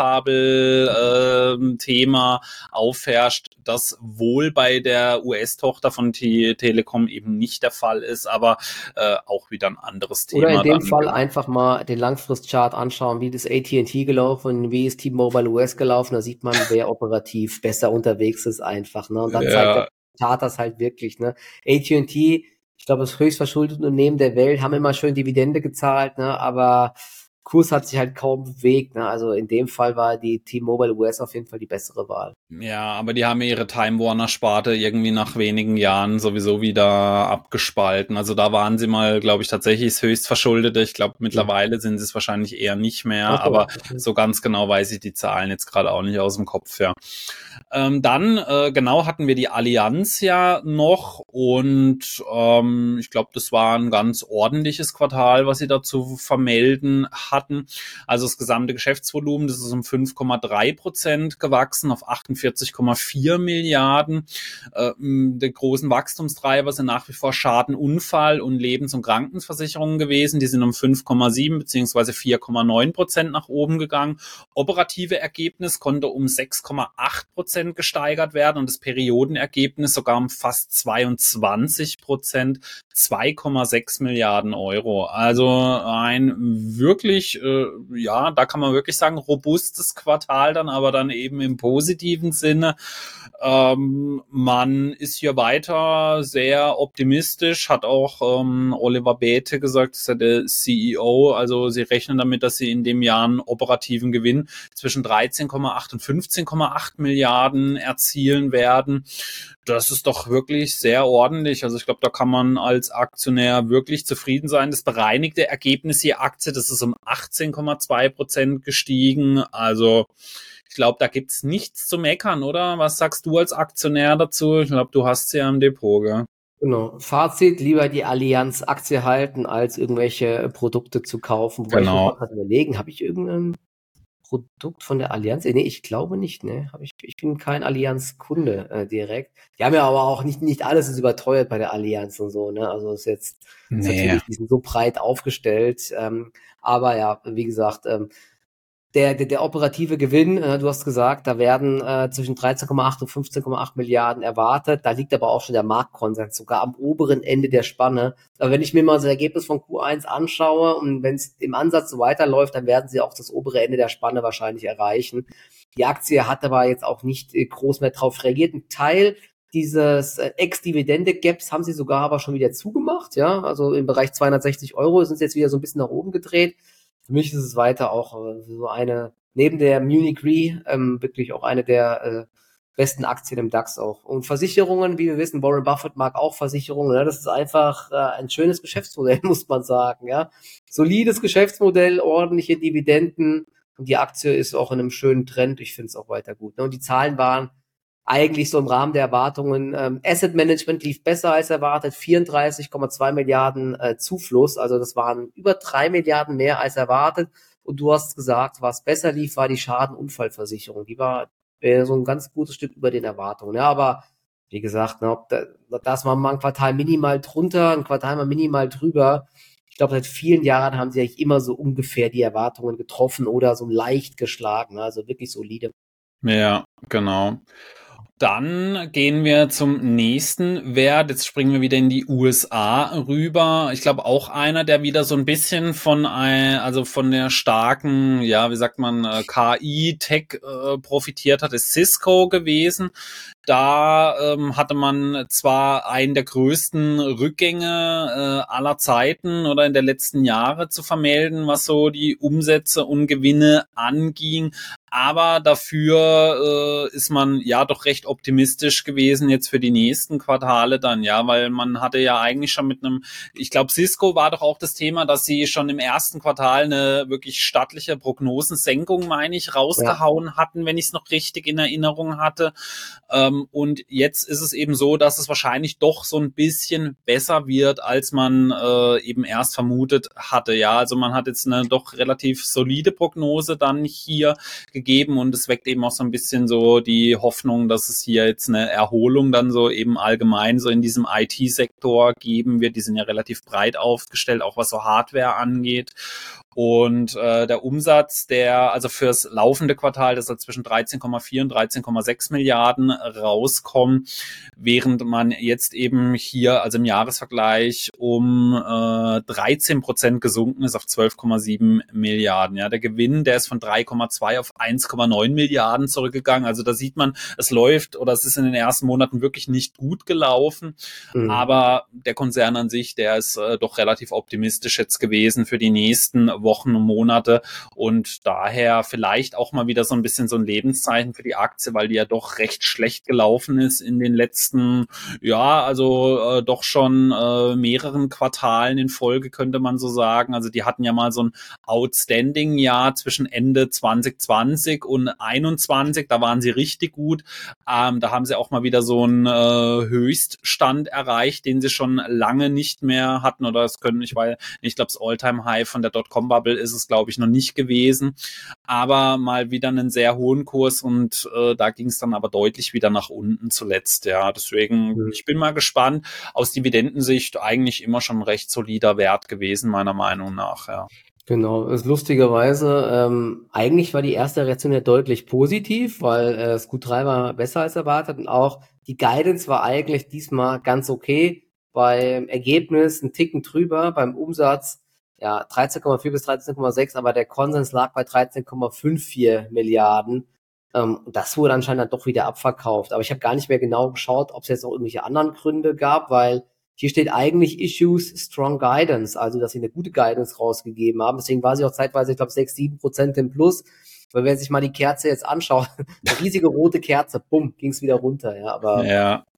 Bleikabel-Thema aufherrscht, das wohl bei der US-Tochter von Telekom eben nicht der Fall ist, aber auch wieder ein anderes Thema. Oder in dem Fall einfach mal den Langfristchart anschauen, wie das AT&T gelaufen, wie ist T-Mobile US gelaufen, da sieht man, wer operativ besser unterwegs ist einfach, ne? Und dann zeigt der Chart das halt wirklich, ne? AT&T, ich glaube, das höchstverschuldete Unternehmen der Welt, haben immer schön Dividende gezahlt, ne? Aber Kurs hat sich halt kaum bewegt, ne? Also in dem Fall war die T-Mobile US auf jeden Fall die bessere Wahl. Ja, aber die haben ihre Time Warner Sparte irgendwie nach wenigen Jahren sowieso wieder abgespalten. Also da waren sie mal, glaube ich, tatsächlich das Höchstverschuldete. Ich glaube, mittlerweile sind sie es wahrscheinlich eher nicht mehr, aber so ganz genau weiß ich die Zahlen jetzt gerade auch nicht aus dem Kopf, ja. Dann, genau, hatten wir die Allianz ja noch und ich glaube, das war ein ganz ordentliches Quartal, was sie dazu vermelden hatten. Also das gesamte Geschäftsvolumen, das ist um 5,3% gewachsen auf 48,4 Milliarden. Die großen Wachstumstreiber sind nach wie vor Schaden, Unfall und Lebens- und Krankenversicherungen gewesen. Die sind um 5,7 bzw. 4,9% nach oben gegangen. Operative Ergebnis konnte um 6,8% gesteigert werden und das Periodenergebnis sogar um fast 22%, 2,6 Milliarden Euro. Also ein wirklich, ja, da kann man wirklich sagen, robustes Quartal dann, aber dann eben im positiven Sinne. Man ist hier weiter sehr optimistisch, hat auch Oliver Bäte gesagt, das ist ja der CEO, also sie rechnen damit, dass sie in dem Jahr einen operativen Gewinn zwischen 13,8 und 15,8 Milliarden erzielen werden. Das ist doch wirklich sehr ordentlich. Also ich glaube, da kann man als Aktionär wirklich zufrieden sein. Das bereinigte Ergebnis je Aktie, das ist um 18,2% gestiegen. Also ich glaube, da gibt's nichts zu meckern, oder? Was sagst du als Aktionär dazu? Ich glaube, du hast sie ja im Depot, gell? Genau. Fazit, lieber die Allianz-Aktie halten, als irgendwelche Produkte zu kaufen. Wobei ich muss mal Genau. gerade überlegen, habe ich irgendein Produkt von der Allianz? Nee, ich glaube nicht, ne? Ich bin kein Allianz-Kunde direkt. Die haben ja aber auch nicht alles ist überteuert bei der Allianz und so, ne? Also ist Nee. natürlich, die sind so breit aufgestellt. Aber ja, wie gesagt, der operative Gewinn, du hast gesagt, da werden zwischen 13,8 und 15,8 Milliarden erwartet. Da liegt aber auch schon der Marktkonsens sogar am oberen Ende der Spanne. Aber wenn ich mir mal das Ergebnis von Q1 anschaue und wenn es im Ansatz so weiterläuft, dann werden sie auch das obere Ende der Spanne wahrscheinlich erreichen. Die Aktie hat aber jetzt auch nicht groß mehr drauf reagiert. Ein Teil dieses Ex-Dividende-Gaps haben sie sogar aber schon wieder zugemacht. Ja, also im Bereich 260 Euro sind sie jetzt wieder so ein bisschen nach oben gedreht. Für mich ist es weiter auch so eine, neben der Munich Re, wirklich auch eine der besten Aktien im DAX auch. Und Versicherungen, wie wir wissen, Warren Buffett mag auch Versicherungen. Ne? Das ist einfach ein schönes Geschäftsmodell, muss man sagen. Ja, solides Geschäftsmodell, ordentliche Dividenden und die Aktie ist auch in einem schönen Trend. Ich finde es auch weiter gut. Ne? Und die Zahlen waren eigentlich so im Rahmen der Erwartungen. Asset Management lief besser als erwartet, 34,2 Milliarden Zufluss, also das waren über 3 Milliarden mehr als erwartet. Und du hast gesagt, was besser lief, war die Schadenunfallversicherung. Die war so ein ganz gutes Stück über den Erwartungen. Ja, aber wie gesagt, ne, das war mal ein Quartal minimal drunter, ein Quartal mal minimal drüber. Ich glaube, seit vielen Jahren haben sie eigentlich immer so ungefähr die Erwartungen getroffen oder so leicht geschlagen, also wirklich solide. Ja, genau. Dann gehen wir zum nächsten Wert. Jetzt springen wir wieder in die USA rüber. Ich glaube auch einer, der wieder so ein bisschen also von der starken, ja, wie sagt man, KI-Tech profitiert hat, ist Cisco gewesen. Da hatte man zwar einen der größten Rückgänge aller Zeiten oder in der letzten Jahre zu vermelden, was so die Umsätze und Gewinne anging. Aber dafür ist man ja doch recht optimistisch gewesen jetzt für die nächsten Quartale dann, ja, weil man hatte ja eigentlich schon ich glaube, Cisco war doch auch das Thema, dass sie schon im ersten Quartal eine wirklich stattliche Prognosensenkung, meine ich, Ja. rausgehauen hatten, wenn ich es noch richtig in Erinnerung hatte. Und jetzt ist es eben so, dass es wahrscheinlich doch so ein bisschen besser wird, als man eben erst vermutet hatte. Ja, also man hat jetzt eine doch relativ solide Prognose dann hier gegeben und es weckt eben auch so ein bisschen so die Hoffnung, dass es hier jetzt eine Erholung dann so eben allgemein so in diesem IT-Sektor geben wird. Die sind ja relativ breit aufgestellt, auch was so Hardware angeht. Und der Umsatz, also fürs laufende Quartal, das soll zwischen 13,4 und 13,6 Milliarden rauskommen, während man jetzt eben hier, also im Jahresvergleich, um 13% gesunken ist auf 12,7 Milliarden. Ja, der Gewinn, der ist von 3,2 auf 1,9 Milliarden zurückgegangen. Also da sieht man, es läuft oder es ist in den ersten Monaten wirklich nicht gut gelaufen. Aber der Konzern an sich, der ist doch relativ optimistisch jetzt gewesen für die nächsten Wochen und Monate und daher vielleicht auch mal wieder so ein bisschen so ein Lebenszeichen für die Aktie, weil die ja doch recht schlecht gelaufen ist in den letzten, ja, also doch schon mehreren Quartalen in Folge, könnte man so sagen. Also die hatten ja mal so ein Outstanding-Jahr zwischen Ende 2020 und 2021, da waren sie richtig gut. Da haben sie auch mal wieder so einen Höchststand erreicht, den sie schon lange nicht mehr hatten oder ich glaube, das All-Time-High von der Dotcom-Bubble ist es, glaube ich, noch nicht gewesen. Aber mal wieder einen sehr hohen Kurs und da ging es dann aber deutlich wieder nach unten zuletzt. Ja, deswegen, ich bin mal gespannt. Aus Dividendensicht eigentlich immer schon ein recht solider Wert gewesen, meiner Meinung nach, ja. Genau, ist lustigerweise, eigentlich war die erste Reaktion ja deutlich positiv, weil das Q3 war besser als erwartet und auch die Guidance war eigentlich diesmal ganz okay. Beim Ergebnis ein Ticken drüber, beim Umsatz ja 13,4 bis 13,6, aber der Konsens lag bei 13,54 Milliarden. Das wurde anscheinend dann doch wieder abverkauft. Aber ich habe gar nicht mehr genau geschaut, ob es jetzt noch irgendwelche anderen Gründe gab, weil hier steht eigentlich Issues Strong Guidance, also dass sie eine gute Guidance rausgegeben haben. Deswegen war sie auch zeitweise, ich glaube, 6-7% im Plus. Weil wenn sich mal die Kerze jetzt anschaut, eine riesige rote Kerze, bumm, ging es wieder runter. Ja, aber Ja.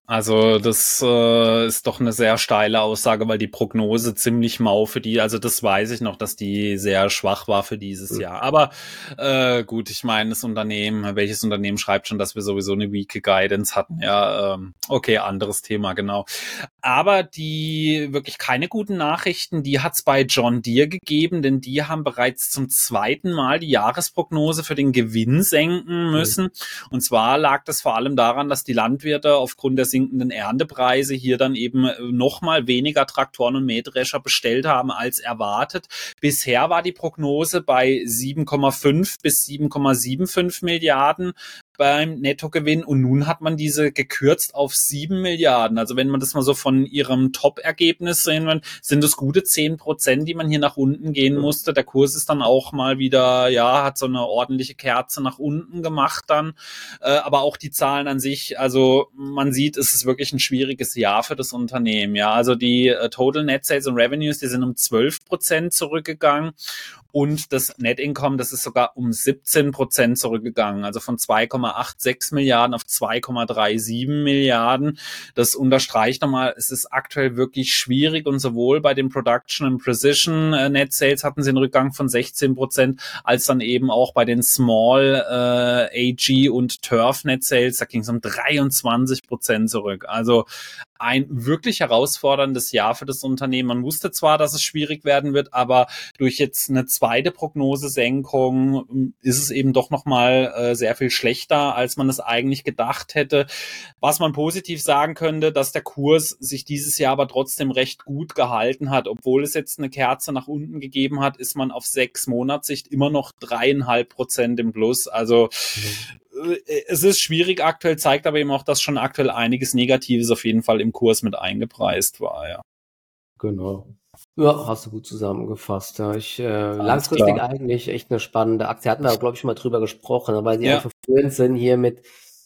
Also das ist doch eine sehr steile Aussage, weil die Prognose ziemlich mau für die, also das weiß ich noch, dass die sehr schwach war für dieses Jahr. Aber gut, ich meine, welches Unternehmen schreibt schon, dass wir sowieso eine Weekly Guidance hatten? Ja, okay, anderes Thema, genau. Aber die wirklich keine guten Nachrichten, die hat's bei John Deere gegeben, denn die haben bereits zum zweiten Mal die Jahresprognose für den Gewinn senken müssen. Und zwar lag das vor allem daran, dass die Landwirte aufgrund der sinkenden Erntepreise hier dann eben noch mal weniger Traktoren und Mähdrescher bestellt haben als erwartet. Bisher war die Prognose bei 7,5 bis 7,75 Milliarden beim Nettogewinn und nun hat man diese gekürzt auf 7 Milliarden. Also wenn man das mal so von ihrem Top-Ergebnis sehen will, sind es gute 10%, die man hier nach unten gehen musste. Der Kurs ist dann auch mal wieder, ja, hat so eine ordentliche Kerze nach unten gemacht dann. Aber auch die Zahlen an sich, also man sieht, es ist wirklich ein schwieriges Jahr für das Unternehmen. Ja, also die Total Net Sales und Revenues, die sind um 12% zurückgegangen. Und das Net Income, das ist sogar um 17% zurückgegangen, also von 2,86 Milliarden auf 2,37 Milliarden. Das unterstreicht nochmal, es ist aktuell wirklich schwierig und sowohl bei den Production and Precision Net Sales hatten sie einen Rückgang von 16%, als dann eben auch bei den Small AG und Turf Net Sales, da ging es um 23% zurück. Also ein wirklich herausforderndes Jahr für das Unternehmen. Man wusste zwar, dass es schwierig werden wird, aber durch jetzt eine zweite Prognosesenkung ist es eben doch nochmal sehr viel schlechter, als man es eigentlich gedacht hätte. Was man positiv sagen könnte, dass der Kurs sich dieses Jahr aber trotzdem recht gut gehalten hat. Obwohl es jetzt eine Kerze nach unten gegeben hat, ist man auf 6 Monatssicht immer noch 3,5% im Plus. Also es ist schwierig aktuell, zeigt aber eben auch, dass schon aktuell einiges Negatives auf jeden Fall im Kurs mit eingepreist war, ja. Genau. Ja, hast du gut zusammengefasst. Ja, langfristig klar. eigentlich echt eine spannende Aktie. Hatten wir, glaube ich, schon mal drüber gesprochen, weil sie Ja. einfach führend sind hier mit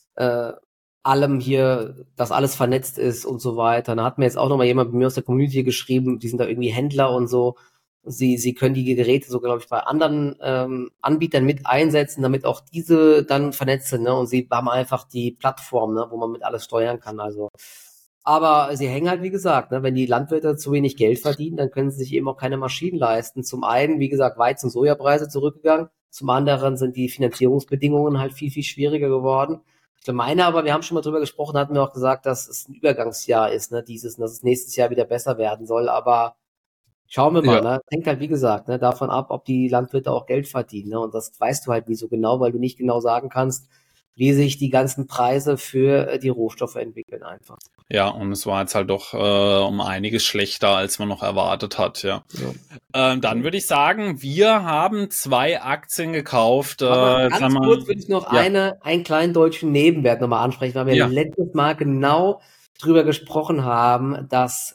allem hier, dass alles vernetzt ist und so weiter. Da hat mir jetzt auch noch mal jemand bei mir aus der Community geschrieben, die sind da irgendwie Händler und so. Sie können die Geräte so, glaube ich, bei anderen Anbietern mit einsetzen, damit auch diese dann vernetzt sind, ne? Und sie haben einfach die Plattform, ne, wo man mit alles steuern kann. Also, aber sie hängen halt, wie gesagt, ne, wenn die Landwirte zu wenig Geld verdienen, dann können sie sich eben auch keine Maschinen leisten. Zum einen, wie gesagt, Weizen- und Sojapreise zurückgegangen. Zum anderen sind die Finanzierungsbedingungen halt viel, viel schwieriger geworden. Ich meine aber, wir haben schon mal drüber gesprochen, hatten wir auch gesagt, dass es ein Übergangsjahr ist, ne, dass es nächstes Jahr wieder besser werden soll, aber schauen wir mal, Ja. ne? Hängt halt, wie gesagt, ne, davon ab, ob die Landwirte auch Geld verdienen, ne? Und das weißt du halt nie so genau, weil du nicht genau sagen kannst, wie sich die ganzen Preise für die Rohstoffe entwickeln einfach. Ja, und es war jetzt halt doch um einiges schlechter, als man noch erwartet hat, ja. Dann würde ich sagen, wir haben 2 Aktien gekauft. Aber ganz kurz würde ich noch ja. einen kleinen deutschen Nebenwert nochmal ansprechen, weil wir Ja. letztes Mal genau drüber gesprochen haben, dass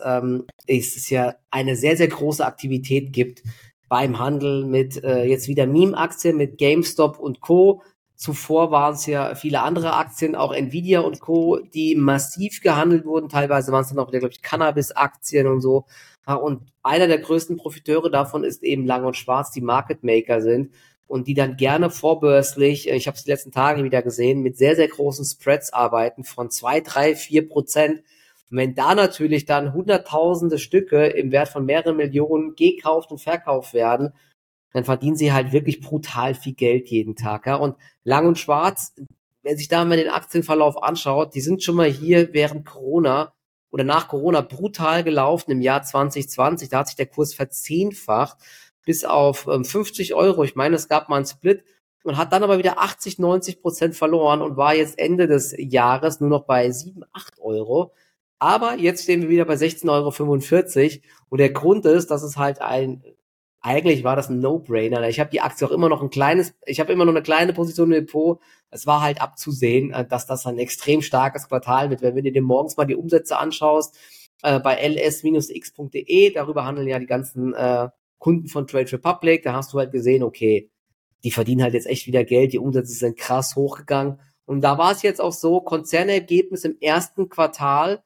es ja eine sehr, sehr große Aktivität gibt beim Handel mit jetzt wieder Meme-Aktien, mit GameStop und Co. Zuvor waren es ja viele andere Aktien, auch Nvidia und Co., die massiv gehandelt wurden. Teilweise waren es dann auch wieder, glaube ich, Cannabis-Aktien und so. Ja, und einer der größten Profiteure davon ist eben Lang und Schwarz, die Market Maker sind und die dann gerne vorbörslich, ich habe es die letzten Tage wieder gesehen, mit sehr, sehr großen Spreads arbeiten von 2, 3, 4%. Und wenn da natürlich dann hunderttausende Stücke im Wert von mehreren Millionen gekauft und verkauft werden, dann verdienen sie halt wirklich brutal viel Geld jeden Tag. Ja? Und Lang und Schwarz, wenn sich da mal den Aktienverlauf anschaut, die sind schon mal hier während Corona oder nach Corona brutal gelaufen im Jahr 2020. Da hat sich der Kurs verzehnfacht bis auf 50 Euro. Ich meine, es gab mal einen Split und hat dann aber wieder 80-90% verloren und war jetzt Ende des Jahres nur noch bei 7-8 Euro. Aber jetzt stehen wir wieder bei 16,45 Euro. Und der Grund ist, dass es halt eigentlich war das ein No-Brainer. Ich habe die Aktie auch immer noch ich habe immer noch eine kleine Position im Depot. Es war halt abzusehen, dass das ein extrem starkes Quartal wird. Wenn du dir morgens mal die Umsätze anschaust, bei ls-x.de, darüber handeln ja die ganzen Kunden von Trade Republic, da hast du halt gesehen, okay, die verdienen halt jetzt echt wieder Geld, die Umsätze sind krass hochgegangen. Und da war es jetzt auch so, Konzernergebnis im ersten Quartal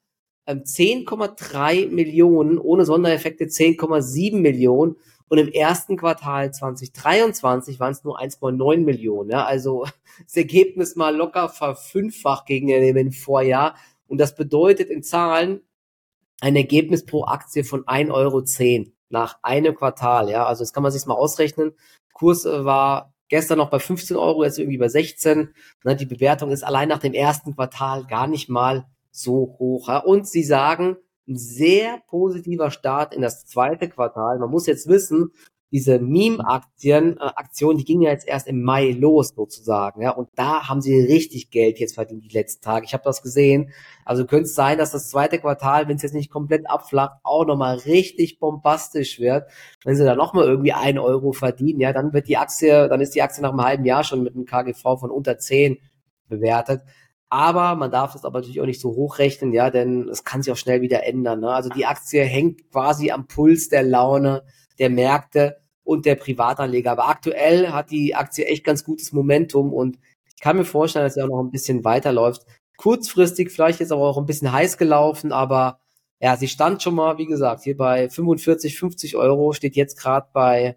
10,3 Millionen, ohne Sondereffekte 10,7 Millionen. Und im ersten Quartal 2023 waren es nur 1,9 Millionen. Ja? Also das Ergebnis mal locker verfünffacht gegen dem Vorjahr. Und das bedeutet in Zahlen ein Ergebnis pro Aktie von 1,10 € nach einem Quartal. Ja, also das kann man sich mal ausrechnen. Kurs war gestern noch bei 15 €, jetzt irgendwie bei 16. Ne, die Bewertung ist allein nach dem ersten Quartal gar nicht mal so hoch. Ja. Und sie sagen, ein sehr positiver Start in das zweite Quartal. Man muss jetzt wissen, diese Meme-Aktion, die ging ja jetzt erst im Mai los sozusagen, ja, und da haben sie richtig Geld jetzt verdient die letzten Tage. Ich habe das gesehen. Also könnte es sein, dass das zweite Quartal, wenn es jetzt nicht komplett abflacht, auch nochmal richtig bombastisch wird. Wenn sie da nochmal irgendwie 1 € verdienen, ja, dann ist die Aktie nach einem halben Jahr schon mit einem KGV von unter 10 bewertet. Aber man darf das aber natürlich auch nicht so hochrechnen, ja, denn es kann sich auch schnell wieder ändern. Ne? Also die Aktie hängt quasi am Puls der Laune der Märkte und der Privatanleger. Aber aktuell hat die Aktie echt ganz gutes Momentum und ich kann mir vorstellen, dass sie auch noch ein bisschen weiterläuft. Kurzfristig vielleicht jetzt aber auch ein bisschen heiß gelaufen, aber ja, sie stand schon mal, wie gesagt, hier bei 45, 50 €, steht jetzt gerade bei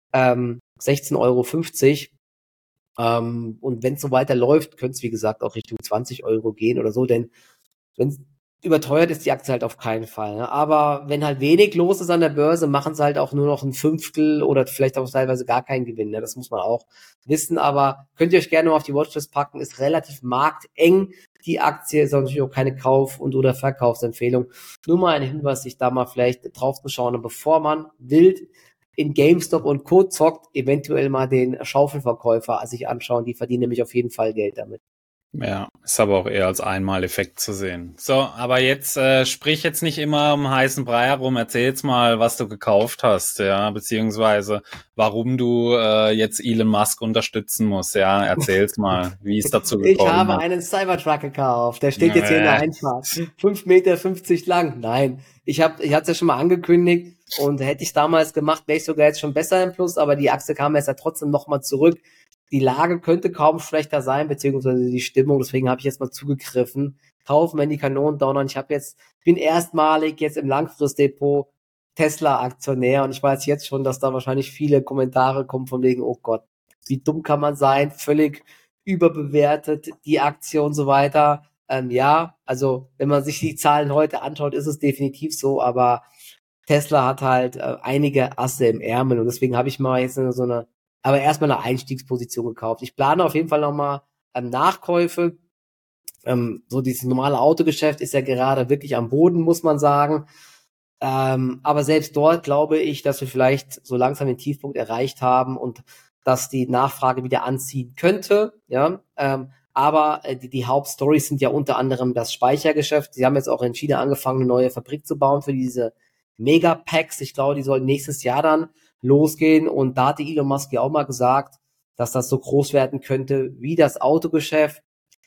16,50 €. Und wenn es so weiterläuft, könnte es, wie gesagt, auch Richtung 20 € gehen oder so, denn wenn es überteuert ist die Aktie halt auf keinen Fall. Ne? Aber wenn halt wenig los ist an der Börse, machen sie halt auch nur noch ein Fünftel oder vielleicht auch teilweise gar keinen Gewinn. Ne? Das muss man auch wissen. Aber könnt ihr euch gerne mal auf die Watchlist packen. Ist relativ markteng. Die Aktie ist natürlich auch keine Kauf- und oder Verkaufsempfehlung. Nur mal ein Hinweis, sich da mal vielleicht drauf zu schauen. Und bevor man wild in GameStop und Co. zockt, eventuell mal den Schaufelverkäufer sich anschauen. Die verdienen nämlich auf jeden Fall Geld damit. Ja, ist aber auch eher als Einmaleffekt zu sehen. So, aber jetzt sprich jetzt nicht immer um heißen Brei herum. Erzähl jetzt mal, was du gekauft hast, ja, beziehungsweise warum du jetzt Elon Musk unterstützen musst. Ja, erzähl's mal, wie es dazu gekommen ist. Ich habe einen Cybertruck gekauft. Der steht jetzt hier in der Einfahrt. 5,50 Meter lang. Nein, ich hatte es ja schon mal angekündigt und hätte ich damals gemacht, wäre ich sogar jetzt schon besser im Plus, aber die Aktie kam jetzt ja trotzdem nochmal zurück. Die Lage könnte kaum schlechter sein, beziehungsweise die Stimmung, deswegen habe ich jetzt mal zugegriffen. Kaufen, wenn die Kanonen donnern. Ich bin erstmalig jetzt im Langfristdepot Tesla-Aktionär und ich weiß jetzt schon, dass da wahrscheinlich viele Kommentare kommen von wegen, oh Gott, wie dumm kann man sein, völlig überbewertet, die Aktie und so weiter. Ja, also wenn man sich die Zahlen heute anschaut, ist es definitiv so, aber Tesla hat halt einige Asse im Ärmel und deswegen habe ich mal jetzt aber erstmal eine Einstiegsposition gekauft. Ich plane auf jeden Fall nochmal Nachkäufe. So dieses normale Autogeschäft ist ja gerade wirklich am Boden, muss man sagen. Aber selbst dort glaube ich, dass wir vielleicht so langsam den Tiefpunkt erreicht haben und dass die Nachfrage wieder anziehen könnte. Ja, aber die Hauptstories sind ja unter anderem das Speichergeschäft. Sie haben jetzt auch in China angefangen, eine neue Fabrik zu bauen für diese Megapacks. Ich glaube, die sollen nächstes Jahr dann losgehen. Und da hatte Elon Musk ja auch mal gesagt, dass das so groß werden könnte wie das Autogeschäft.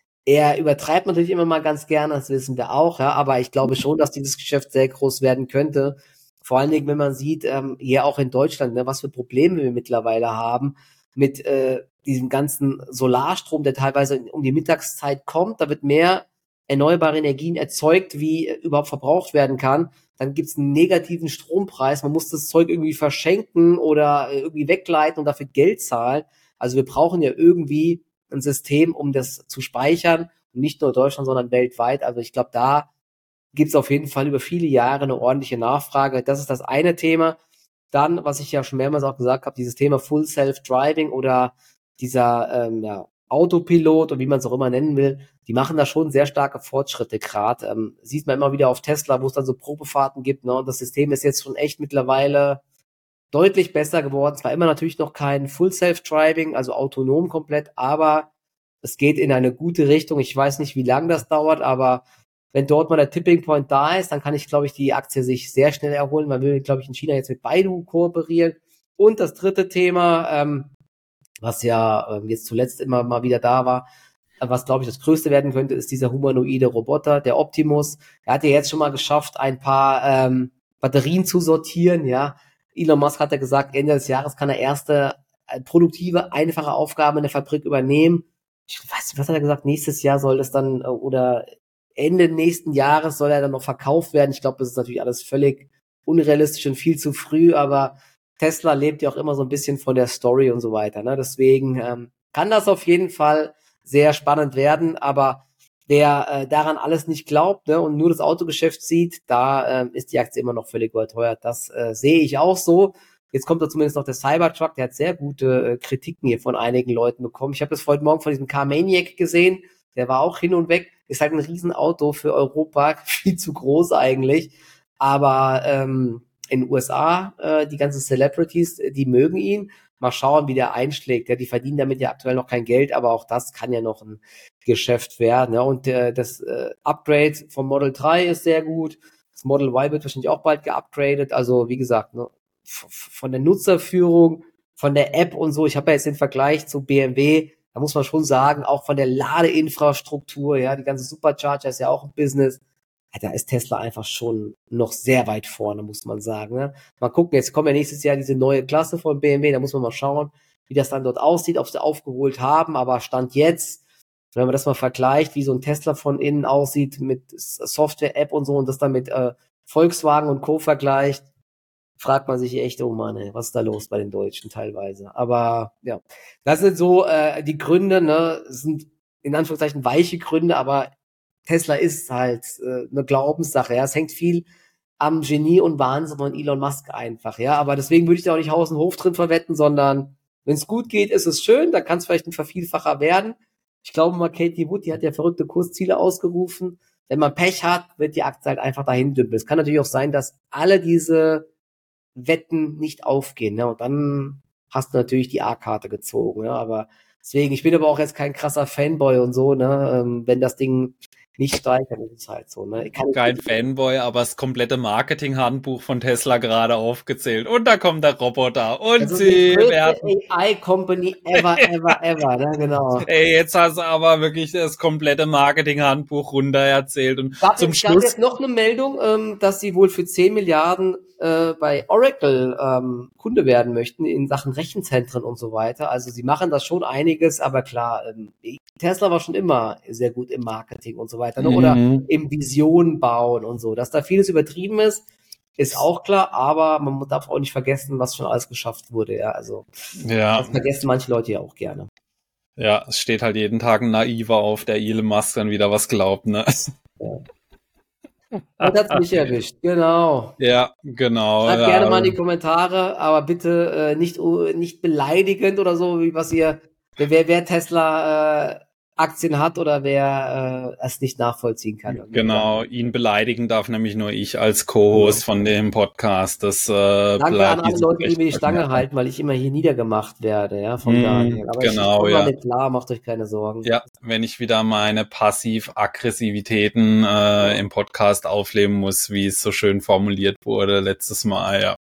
Er übertreibt natürlich immer mal ganz gerne, das wissen wir auch, ja, aber ich glaube schon, dass dieses Geschäft sehr groß werden könnte. Vor allen Dingen, wenn man sieht, hier auch in Deutschland, ne, was für Probleme wir mittlerweile haben mit diesem ganzen Solarstrom, der teilweise um die Mittagszeit kommt. Da wird mehr erneuerbare Energien erzeugt, wie überhaupt verbraucht werden kann. Dann gibt's einen negativen Strompreis. Man muss das Zeug irgendwie verschenken oder irgendwie wegleiten und dafür Geld zahlen. Also wir brauchen ja irgendwie ein System, um das zu speichern. Und nicht nur in Deutschland, sondern weltweit. Also ich glaube, da gibt's auf jeden Fall über viele Jahre eine ordentliche Nachfrage. Das ist das eine Thema. Dann, was ich ja schon mehrmals auch gesagt habe, dieses Thema Full Self-Driving oder dieser Autopilot und wie man es auch immer nennen will, die machen da schon sehr starke Fortschritte gerade. Sieht man immer wieder auf Tesla, wo es dann so Probefahrten gibt. Ne? Und das System ist jetzt schon echt mittlerweile deutlich besser geworden. Zwar immer natürlich noch kein Full Self-Driving, also autonom komplett, aber es geht in eine gute Richtung. Ich weiß nicht, wie lange das dauert, aber wenn dort mal der Tipping Point da ist, dann kann ich, glaube ich, die Aktie sich sehr schnell erholen. Man will, glaube ich, in China jetzt mit Baidu kooperieren. Und das dritte Thema, was ja jetzt zuletzt immer mal wieder da war, was, glaube ich, das Größte werden könnte, ist dieser humanoide Roboter, der Optimus. Er hat ja jetzt schon mal geschafft, ein paar Batterien zu sortieren, ja. Elon Musk hat ja gesagt, Ende des Jahres kann er erste produktive, einfache Aufgaben in der Fabrik übernehmen. Ich weiß nicht, was hat er gesagt? Nächstes Jahr soll das dann, oder Ende nächsten Jahres soll er dann noch verkauft werden. Ich glaube, das ist natürlich alles völlig unrealistisch und viel zu früh, aber Tesla lebt ja auch immer so ein bisschen von der Story und so weiter. Ne? Deswegen kann das auf jeden Fall sehr spannend werden, aber wer daran alles nicht glaubt, ne, und nur das Autogeschäft sieht, da ist die Aktie immer noch völlig überteuert. Das sehe ich auch so. Jetzt kommt da zumindest noch der Cybertruck, der hat sehr gute Kritiken hier von einigen Leuten bekommen. Ich habe das heute Morgen von diesem Car-Maniac gesehen, der war auch hin und weg. Ist halt ein Riesenauto für Europa, viel zu groß eigentlich. Aber in den USA, die ganzen Celebrities, die mögen ihn. Mal schauen, wie der einschlägt. Ja, die verdienen damit ja aktuell noch kein Geld, aber auch das kann ja noch ein Geschäft werden. Ja. Und das Upgrade vom Model 3 ist sehr gut. Das Model Y wird wahrscheinlich auch bald geupgradet. Also wie gesagt, ne, von der Nutzerführung, von der App und so. Ich habe ja jetzt den Vergleich zu BMW. Da muss man schon sagen, auch von der Ladeinfrastruktur, ja, die ganze Supercharger ist ja auch ein Business. Ja, da ist Tesla einfach schon noch sehr weit vorne, muss man sagen. Ne? Mal gucken, jetzt kommt ja nächstes Jahr diese neue Klasse von BMW, da muss man mal schauen, wie das dann dort aussieht, ob sie aufgeholt haben, aber Stand jetzt, wenn man das mal vergleicht, wie so ein Tesla von innen aussieht mit Software-App und so und das dann mit Volkswagen und Co. vergleicht, fragt man sich echt, oh Mann, ey, was ist da los bei den Deutschen teilweise. Aber ja, das sind so die Gründe, ne, sind in Anführungszeichen weiche Gründe, aber Tesla ist halt eine Glaubenssache, ja. Es hängt viel am Genie und Wahnsinn von Elon Musk einfach, ja. Aber deswegen würde ich da auch nicht Haus und Hof drin verwetten, sondern wenn es gut geht, ist es schön, dann kann es vielleicht ein Vervielfacher werden. Ich glaube mal, Katie Wood, die hat ja verrückte Kursziele ausgerufen. Wenn man Pech hat, wird die Aktie halt einfach dahin dümpeln. Es kann natürlich auch sein, dass alle diese Wetten nicht aufgehen, ne? Und dann hast du natürlich die A-Karte gezogen, ja. Aber deswegen, ich bin aber auch jetzt kein krasser Fanboy und so, ne. Wenn das Ding nicht steigt, dann ist es halt so, ne. Kein Fanboy, aber das komplette Marketing-Handbuch von Tesla gerade aufgezählt. Und da kommt der Roboter. Und also sie werden AI-Company ever, ne, genau. Ey, jetzt hast du aber wirklich das komplette Marketing-Handbuch runter erzählt. Und Gab zum gab Schluss jetzt noch eine Meldung, dass sie wohl für 10 Milliarden bei Oracle Kunde werden möchten in Sachen Rechenzentren und so weiter. Also sie machen das schon einiges, aber klar, Tesla war schon immer sehr gut im Marketing und so weiter, ne? Oder im Vision bauen und so. Dass da vieles übertrieben ist auch klar, aber man darf auch nicht vergessen, was schon alles geschafft wurde. Ja, also das vergessen manche Leute ja auch gerne. Ja, es steht halt jeden Tag ein Naiver auf, der Elon Musk dann wieder was glaubt, ne? Ja. Das hat mich erwischt, genau. Ja, genau. Schreibt gerne mal in die Kommentare, aber bitte nicht beleidigend oder so, wie was wer Tesla Aktien hat oder wer es nicht nachvollziehen kann. Genau, ihn beleidigen darf nämlich nur ich als Co-Host von dem Podcast. Das Danke an alle Leute, die mir die Stange halten, weil ich immer hier niedergemacht werde, ja, von Daniel. Aber genau, ich komme damit klar, macht euch keine Sorgen. Ja, wenn ich wieder meine Passiv-Aggressivitäten im Podcast aufleben muss, wie es so schön formuliert wurde letztes Mal, ja.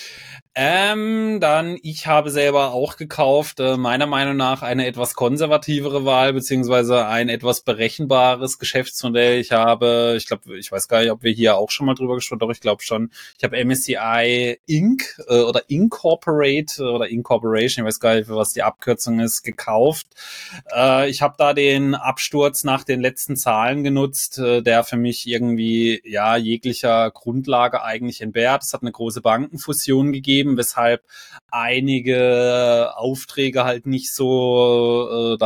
Dann, ich habe selber auch gekauft, meiner Meinung nach eine etwas konservativere Wahl, beziehungsweise ein etwas berechenbares Geschäftsmodell. Ich weiß gar nicht, ob wir hier auch schon mal drüber gesprochen haben, doch ich glaube schon. Ich habe MSCI Inc. Oder Incorporate oder Incorporation, ich weiß gar nicht, was die Abkürzung ist, gekauft. Ich habe da den Absturz nach den letzten Zahlen genutzt, der für mich irgendwie, ja, jeglicher Grundlage eigentlich entbehrt. Es hat eine große Bankenfusion gegeben, weshalb einige Aufträge halt nicht so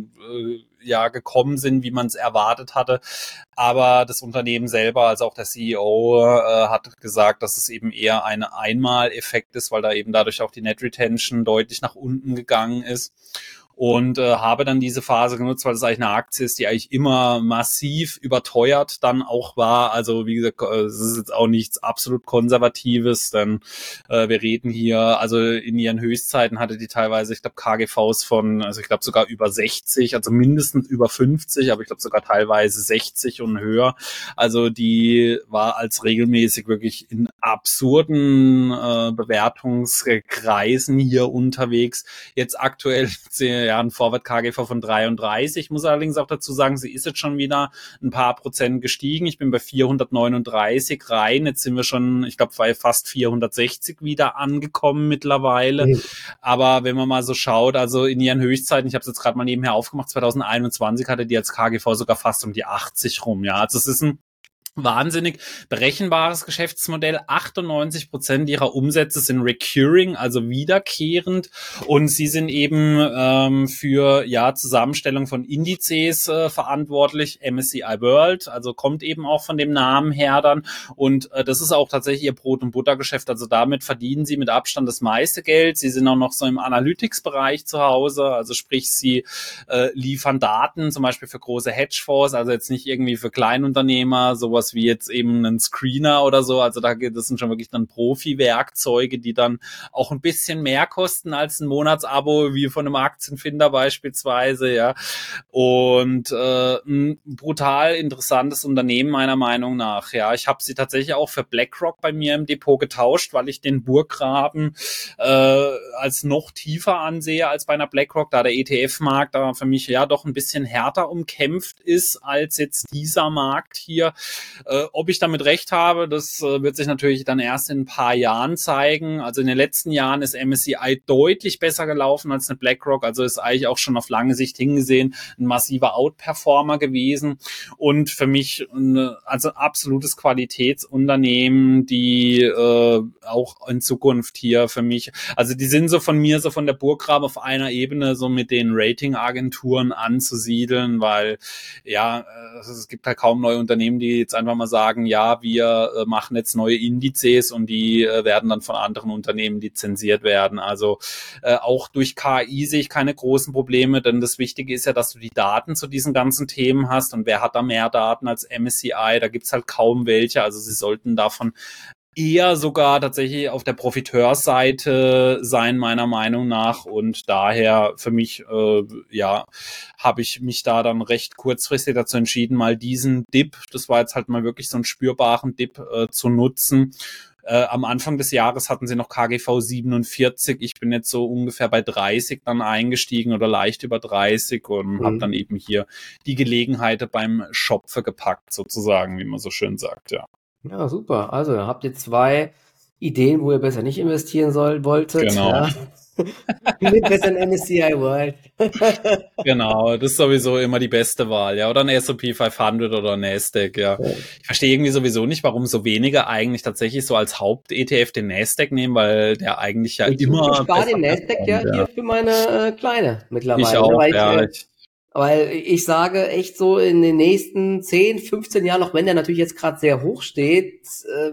gekommen sind, wie man es erwartet hatte. Aber das Unternehmen selber, also auch der CEO, hat gesagt, dass es eben eher ein Einmaleffekt ist, weil da eben dadurch auch die Net Retention deutlich nach unten gegangen ist. Und habe dann diese Phase genutzt, weil es eigentlich eine Aktie ist, die eigentlich immer massiv überteuert dann auch war. Also wie gesagt, es ist jetzt auch nichts absolut Konservatives, denn wir reden hier, also in ihren Höchstzeiten hatte die teilweise, ich glaube, KGVs von, also ich glaube sogar über 60, also mindestens über 50, aber ich glaube sogar teilweise 60 und höher. Also die war als regelmäßig wirklich in absurden Bewertungskreisen hier unterwegs. Jetzt aktuell ein Forward-KGV von 33. Ich muss allerdings auch dazu sagen, sie ist jetzt schon wieder ein paar Prozent gestiegen. Ich bin bei 439 rein. Jetzt sind wir schon, ich glaube, bei fast 460 wieder angekommen mittlerweile. Mhm. Aber wenn man mal so schaut, also in ihren Höchstzeiten, ich habe es jetzt gerade mal nebenher aufgemacht, 2021 hatte die als KGV sogar fast um die 80 rum. Ja, also es ist ein Wahnsinnig berechenbares Geschäftsmodell. 98% ihrer Umsätze sind recurring, also wiederkehrend. Und sie sind eben für Zusammenstellung von Indizes verantwortlich. MSCI World, also kommt eben auch von dem Namen her dann. Und das ist auch tatsächlich ihr Brot- und Buttergeschäft. Also damit verdienen sie mit Abstand das meiste Geld. Sie sind auch noch so im Analytics-Bereich zu Hause. Also sprich, sie liefern Daten, zum Beispiel für große Hedgefonds, also jetzt nicht irgendwie für Kleinunternehmer, sowas wie jetzt eben einen Screener oder so. Also das sind schon wirklich dann Profi-Werkzeuge, die dann auch ein bisschen mehr kosten als ein Monatsabo, wie von einem Aktienfinder beispielsweise, ja. Und ein brutal interessantes Unternehmen meiner Meinung nach, ja. Ich habe sie tatsächlich auch für BlackRock bei mir im Depot getauscht, weil ich den Burggraben als noch tiefer ansehe als bei einer BlackRock, da der ETF-Markt da für mich ja doch ein bisschen härter umkämpft ist als jetzt dieser Markt hier. Ob ich damit recht habe, das wird sich natürlich dann erst in ein paar Jahren zeigen. Also in den letzten Jahren ist MSCI deutlich besser gelaufen als eine BlackRock, also ist eigentlich auch schon auf lange Sicht hingesehen ein massiver Outperformer gewesen und für mich also absolutes Qualitätsunternehmen, die auch in Zukunft hier für mich, also die sind so von mir, so von der Burggraben auf einer Ebene so mit den Ratingagenturen anzusiedeln, weil ja, es gibt halt kaum neue Unternehmen, die jetzt einfach mal sagen, ja, wir machen jetzt neue Indizes und die werden dann von anderen Unternehmen lizenziert werden. Also auch durch KI sehe ich keine großen Probleme, denn das Wichtige ist ja, dass du die Daten zu diesen ganzen Themen hast und wer hat da mehr Daten als MSCI? Da gibt's halt kaum welche, also sie sollten davon eher sogar tatsächlich auf der Profiteursseite sein, meiner Meinung nach. Und daher für mich, habe ich mich da dann recht kurzfristig dazu entschieden, mal diesen Dip, das war jetzt halt mal wirklich so einen spürbaren Dip zu nutzen. Am Anfang des Jahres hatten sie noch KGV 47. Ich bin jetzt so ungefähr bei 30 dann eingestiegen oder leicht über 30 und habe dann eben hier die Gelegenheit beim Schopfe gepackt, sozusagen, wie man so schön sagt, ja. Ja, super. Also, ihr habt jetzt 2 Ideen, wo ihr besser nicht investieren wolltet. Genau. Ja. Mit besser in MSCI World. Genau, das ist sowieso immer die beste Wahl, ja. Oder ein S&P 500 oder ein Nasdaq, ja. Ich verstehe irgendwie sowieso nicht, warum so wenige eigentlich tatsächlich so als Haupt-ETF den Nasdaq nehmen, weil der eigentlich ja immer Ich spare den Nasdaq hier für meine Kleine mittlerweile. Ich auch, weil ich sage echt so in den nächsten 10, 15 Jahren, auch wenn der natürlich jetzt gerade sehr hoch steht,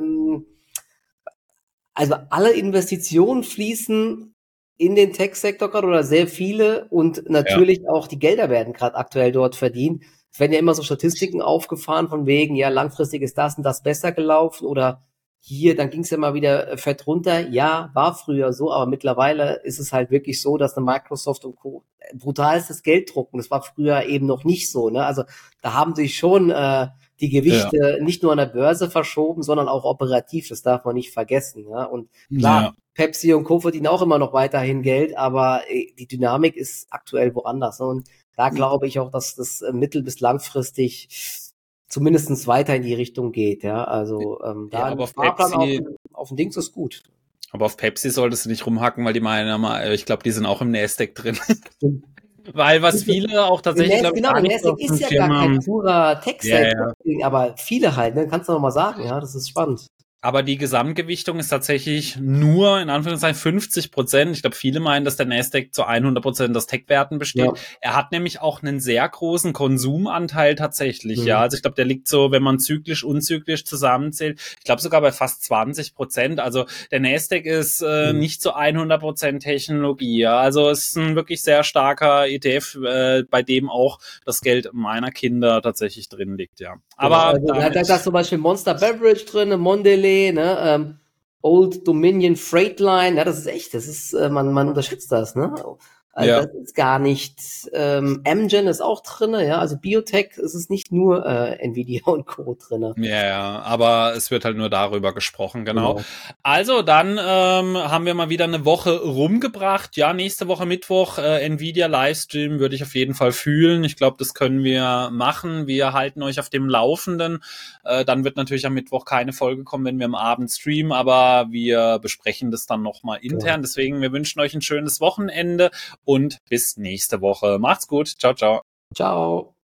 also alle Investitionen fließen in den Tech-Sektor gerade oder sehr viele und natürlich auch die Gelder werden gerade aktuell dort verdient. Es werden ja immer so Statistiken aufgefahren von wegen, ja, langfristig ist das und das besser gelaufen oder hier, dann ging es ja mal wieder fett runter. Ja, war früher so, aber mittlerweile ist es halt wirklich so, dass eine Microsoft und Co. brutalstes Geld drucken. Das war früher eben noch nicht so, ne? Also da haben sich schon die Gewichte nicht nur an der Börse verschoben, sondern auch operativ. Das darf man nicht vergessen. Ja? Und klar, Pepsi und Co. verdienen auch immer noch weiterhin Geld, aber die Dynamik ist aktuell woanders. Ne? Und da glaube ich auch, dass das mittel- bis langfristig zumindest weiter in die Richtung geht. Ja, also da aber auf Fahrplan auf dem Dings ist gut. Aber auf Pepsi solltest du nicht rumhacken, weil die meinen, ich glaube, die sind auch im Nasdaq drin. Weil was viele auch tatsächlich, glaube ich, genau, der Nasdaq ist ja gar kein purer Tech-Set, aber viele halt, ne? Kannst du noch mal sagen, ja, das ist spannend. Aber die Gesamtgewichtung ist tatsächlich nur, in Anführungszeichen, 50%. Ich glaube, viele meinen, dass der Nasdaq zu 100% aus Tech-Werten besteht. Ja. Er hat nämlich auch einen sehr großen Konsumanteil tatsächlich, ja. Also ich glaube, der liegt so, wenn man zyklisch, unzyklisch zusammenzählt, ich glaube sogar bei fast 20%. Also der Nasdaq ist nicht zu 100% Technologie, ja. Also es ist ein wirklich sehr starker ETF, bei dem auch das Geld meiner Kinder tatsächlich drin liegt, ja. Aber ja, also, da ist zum Beispiel Monster Beverage drin, Mondelez, ne, Old Dominion Freightline, ja, das ist echt, das ist, man unterschätzt das, ne? Also das ist gar nicht, Amgen ist auch drinne, ja, also Biotech ist es nicht nur Nvidia und Co. drinne. Ja, aber es wird halt nur darüber gesprochen, genau. Also dann haben wir mal wieder eine Woche rumgebracht. Ja, nächste Woche Mittwoch Nvidia Livestream würde ich auf jeden Fall fühlen. Ich glaube, das können wir machen. Wir halten euch auf dem Laufenden. Dann wird natürlich am Mittwoch keine Folge kommen, wenn wir am Abend streamen, aber wir besprechen das dann nochmal intern. Deswegen, wir wünschen euch ein schönes Wochenende und bis nächste Woche. Macht's gut. Ciao, ciao. Ciao.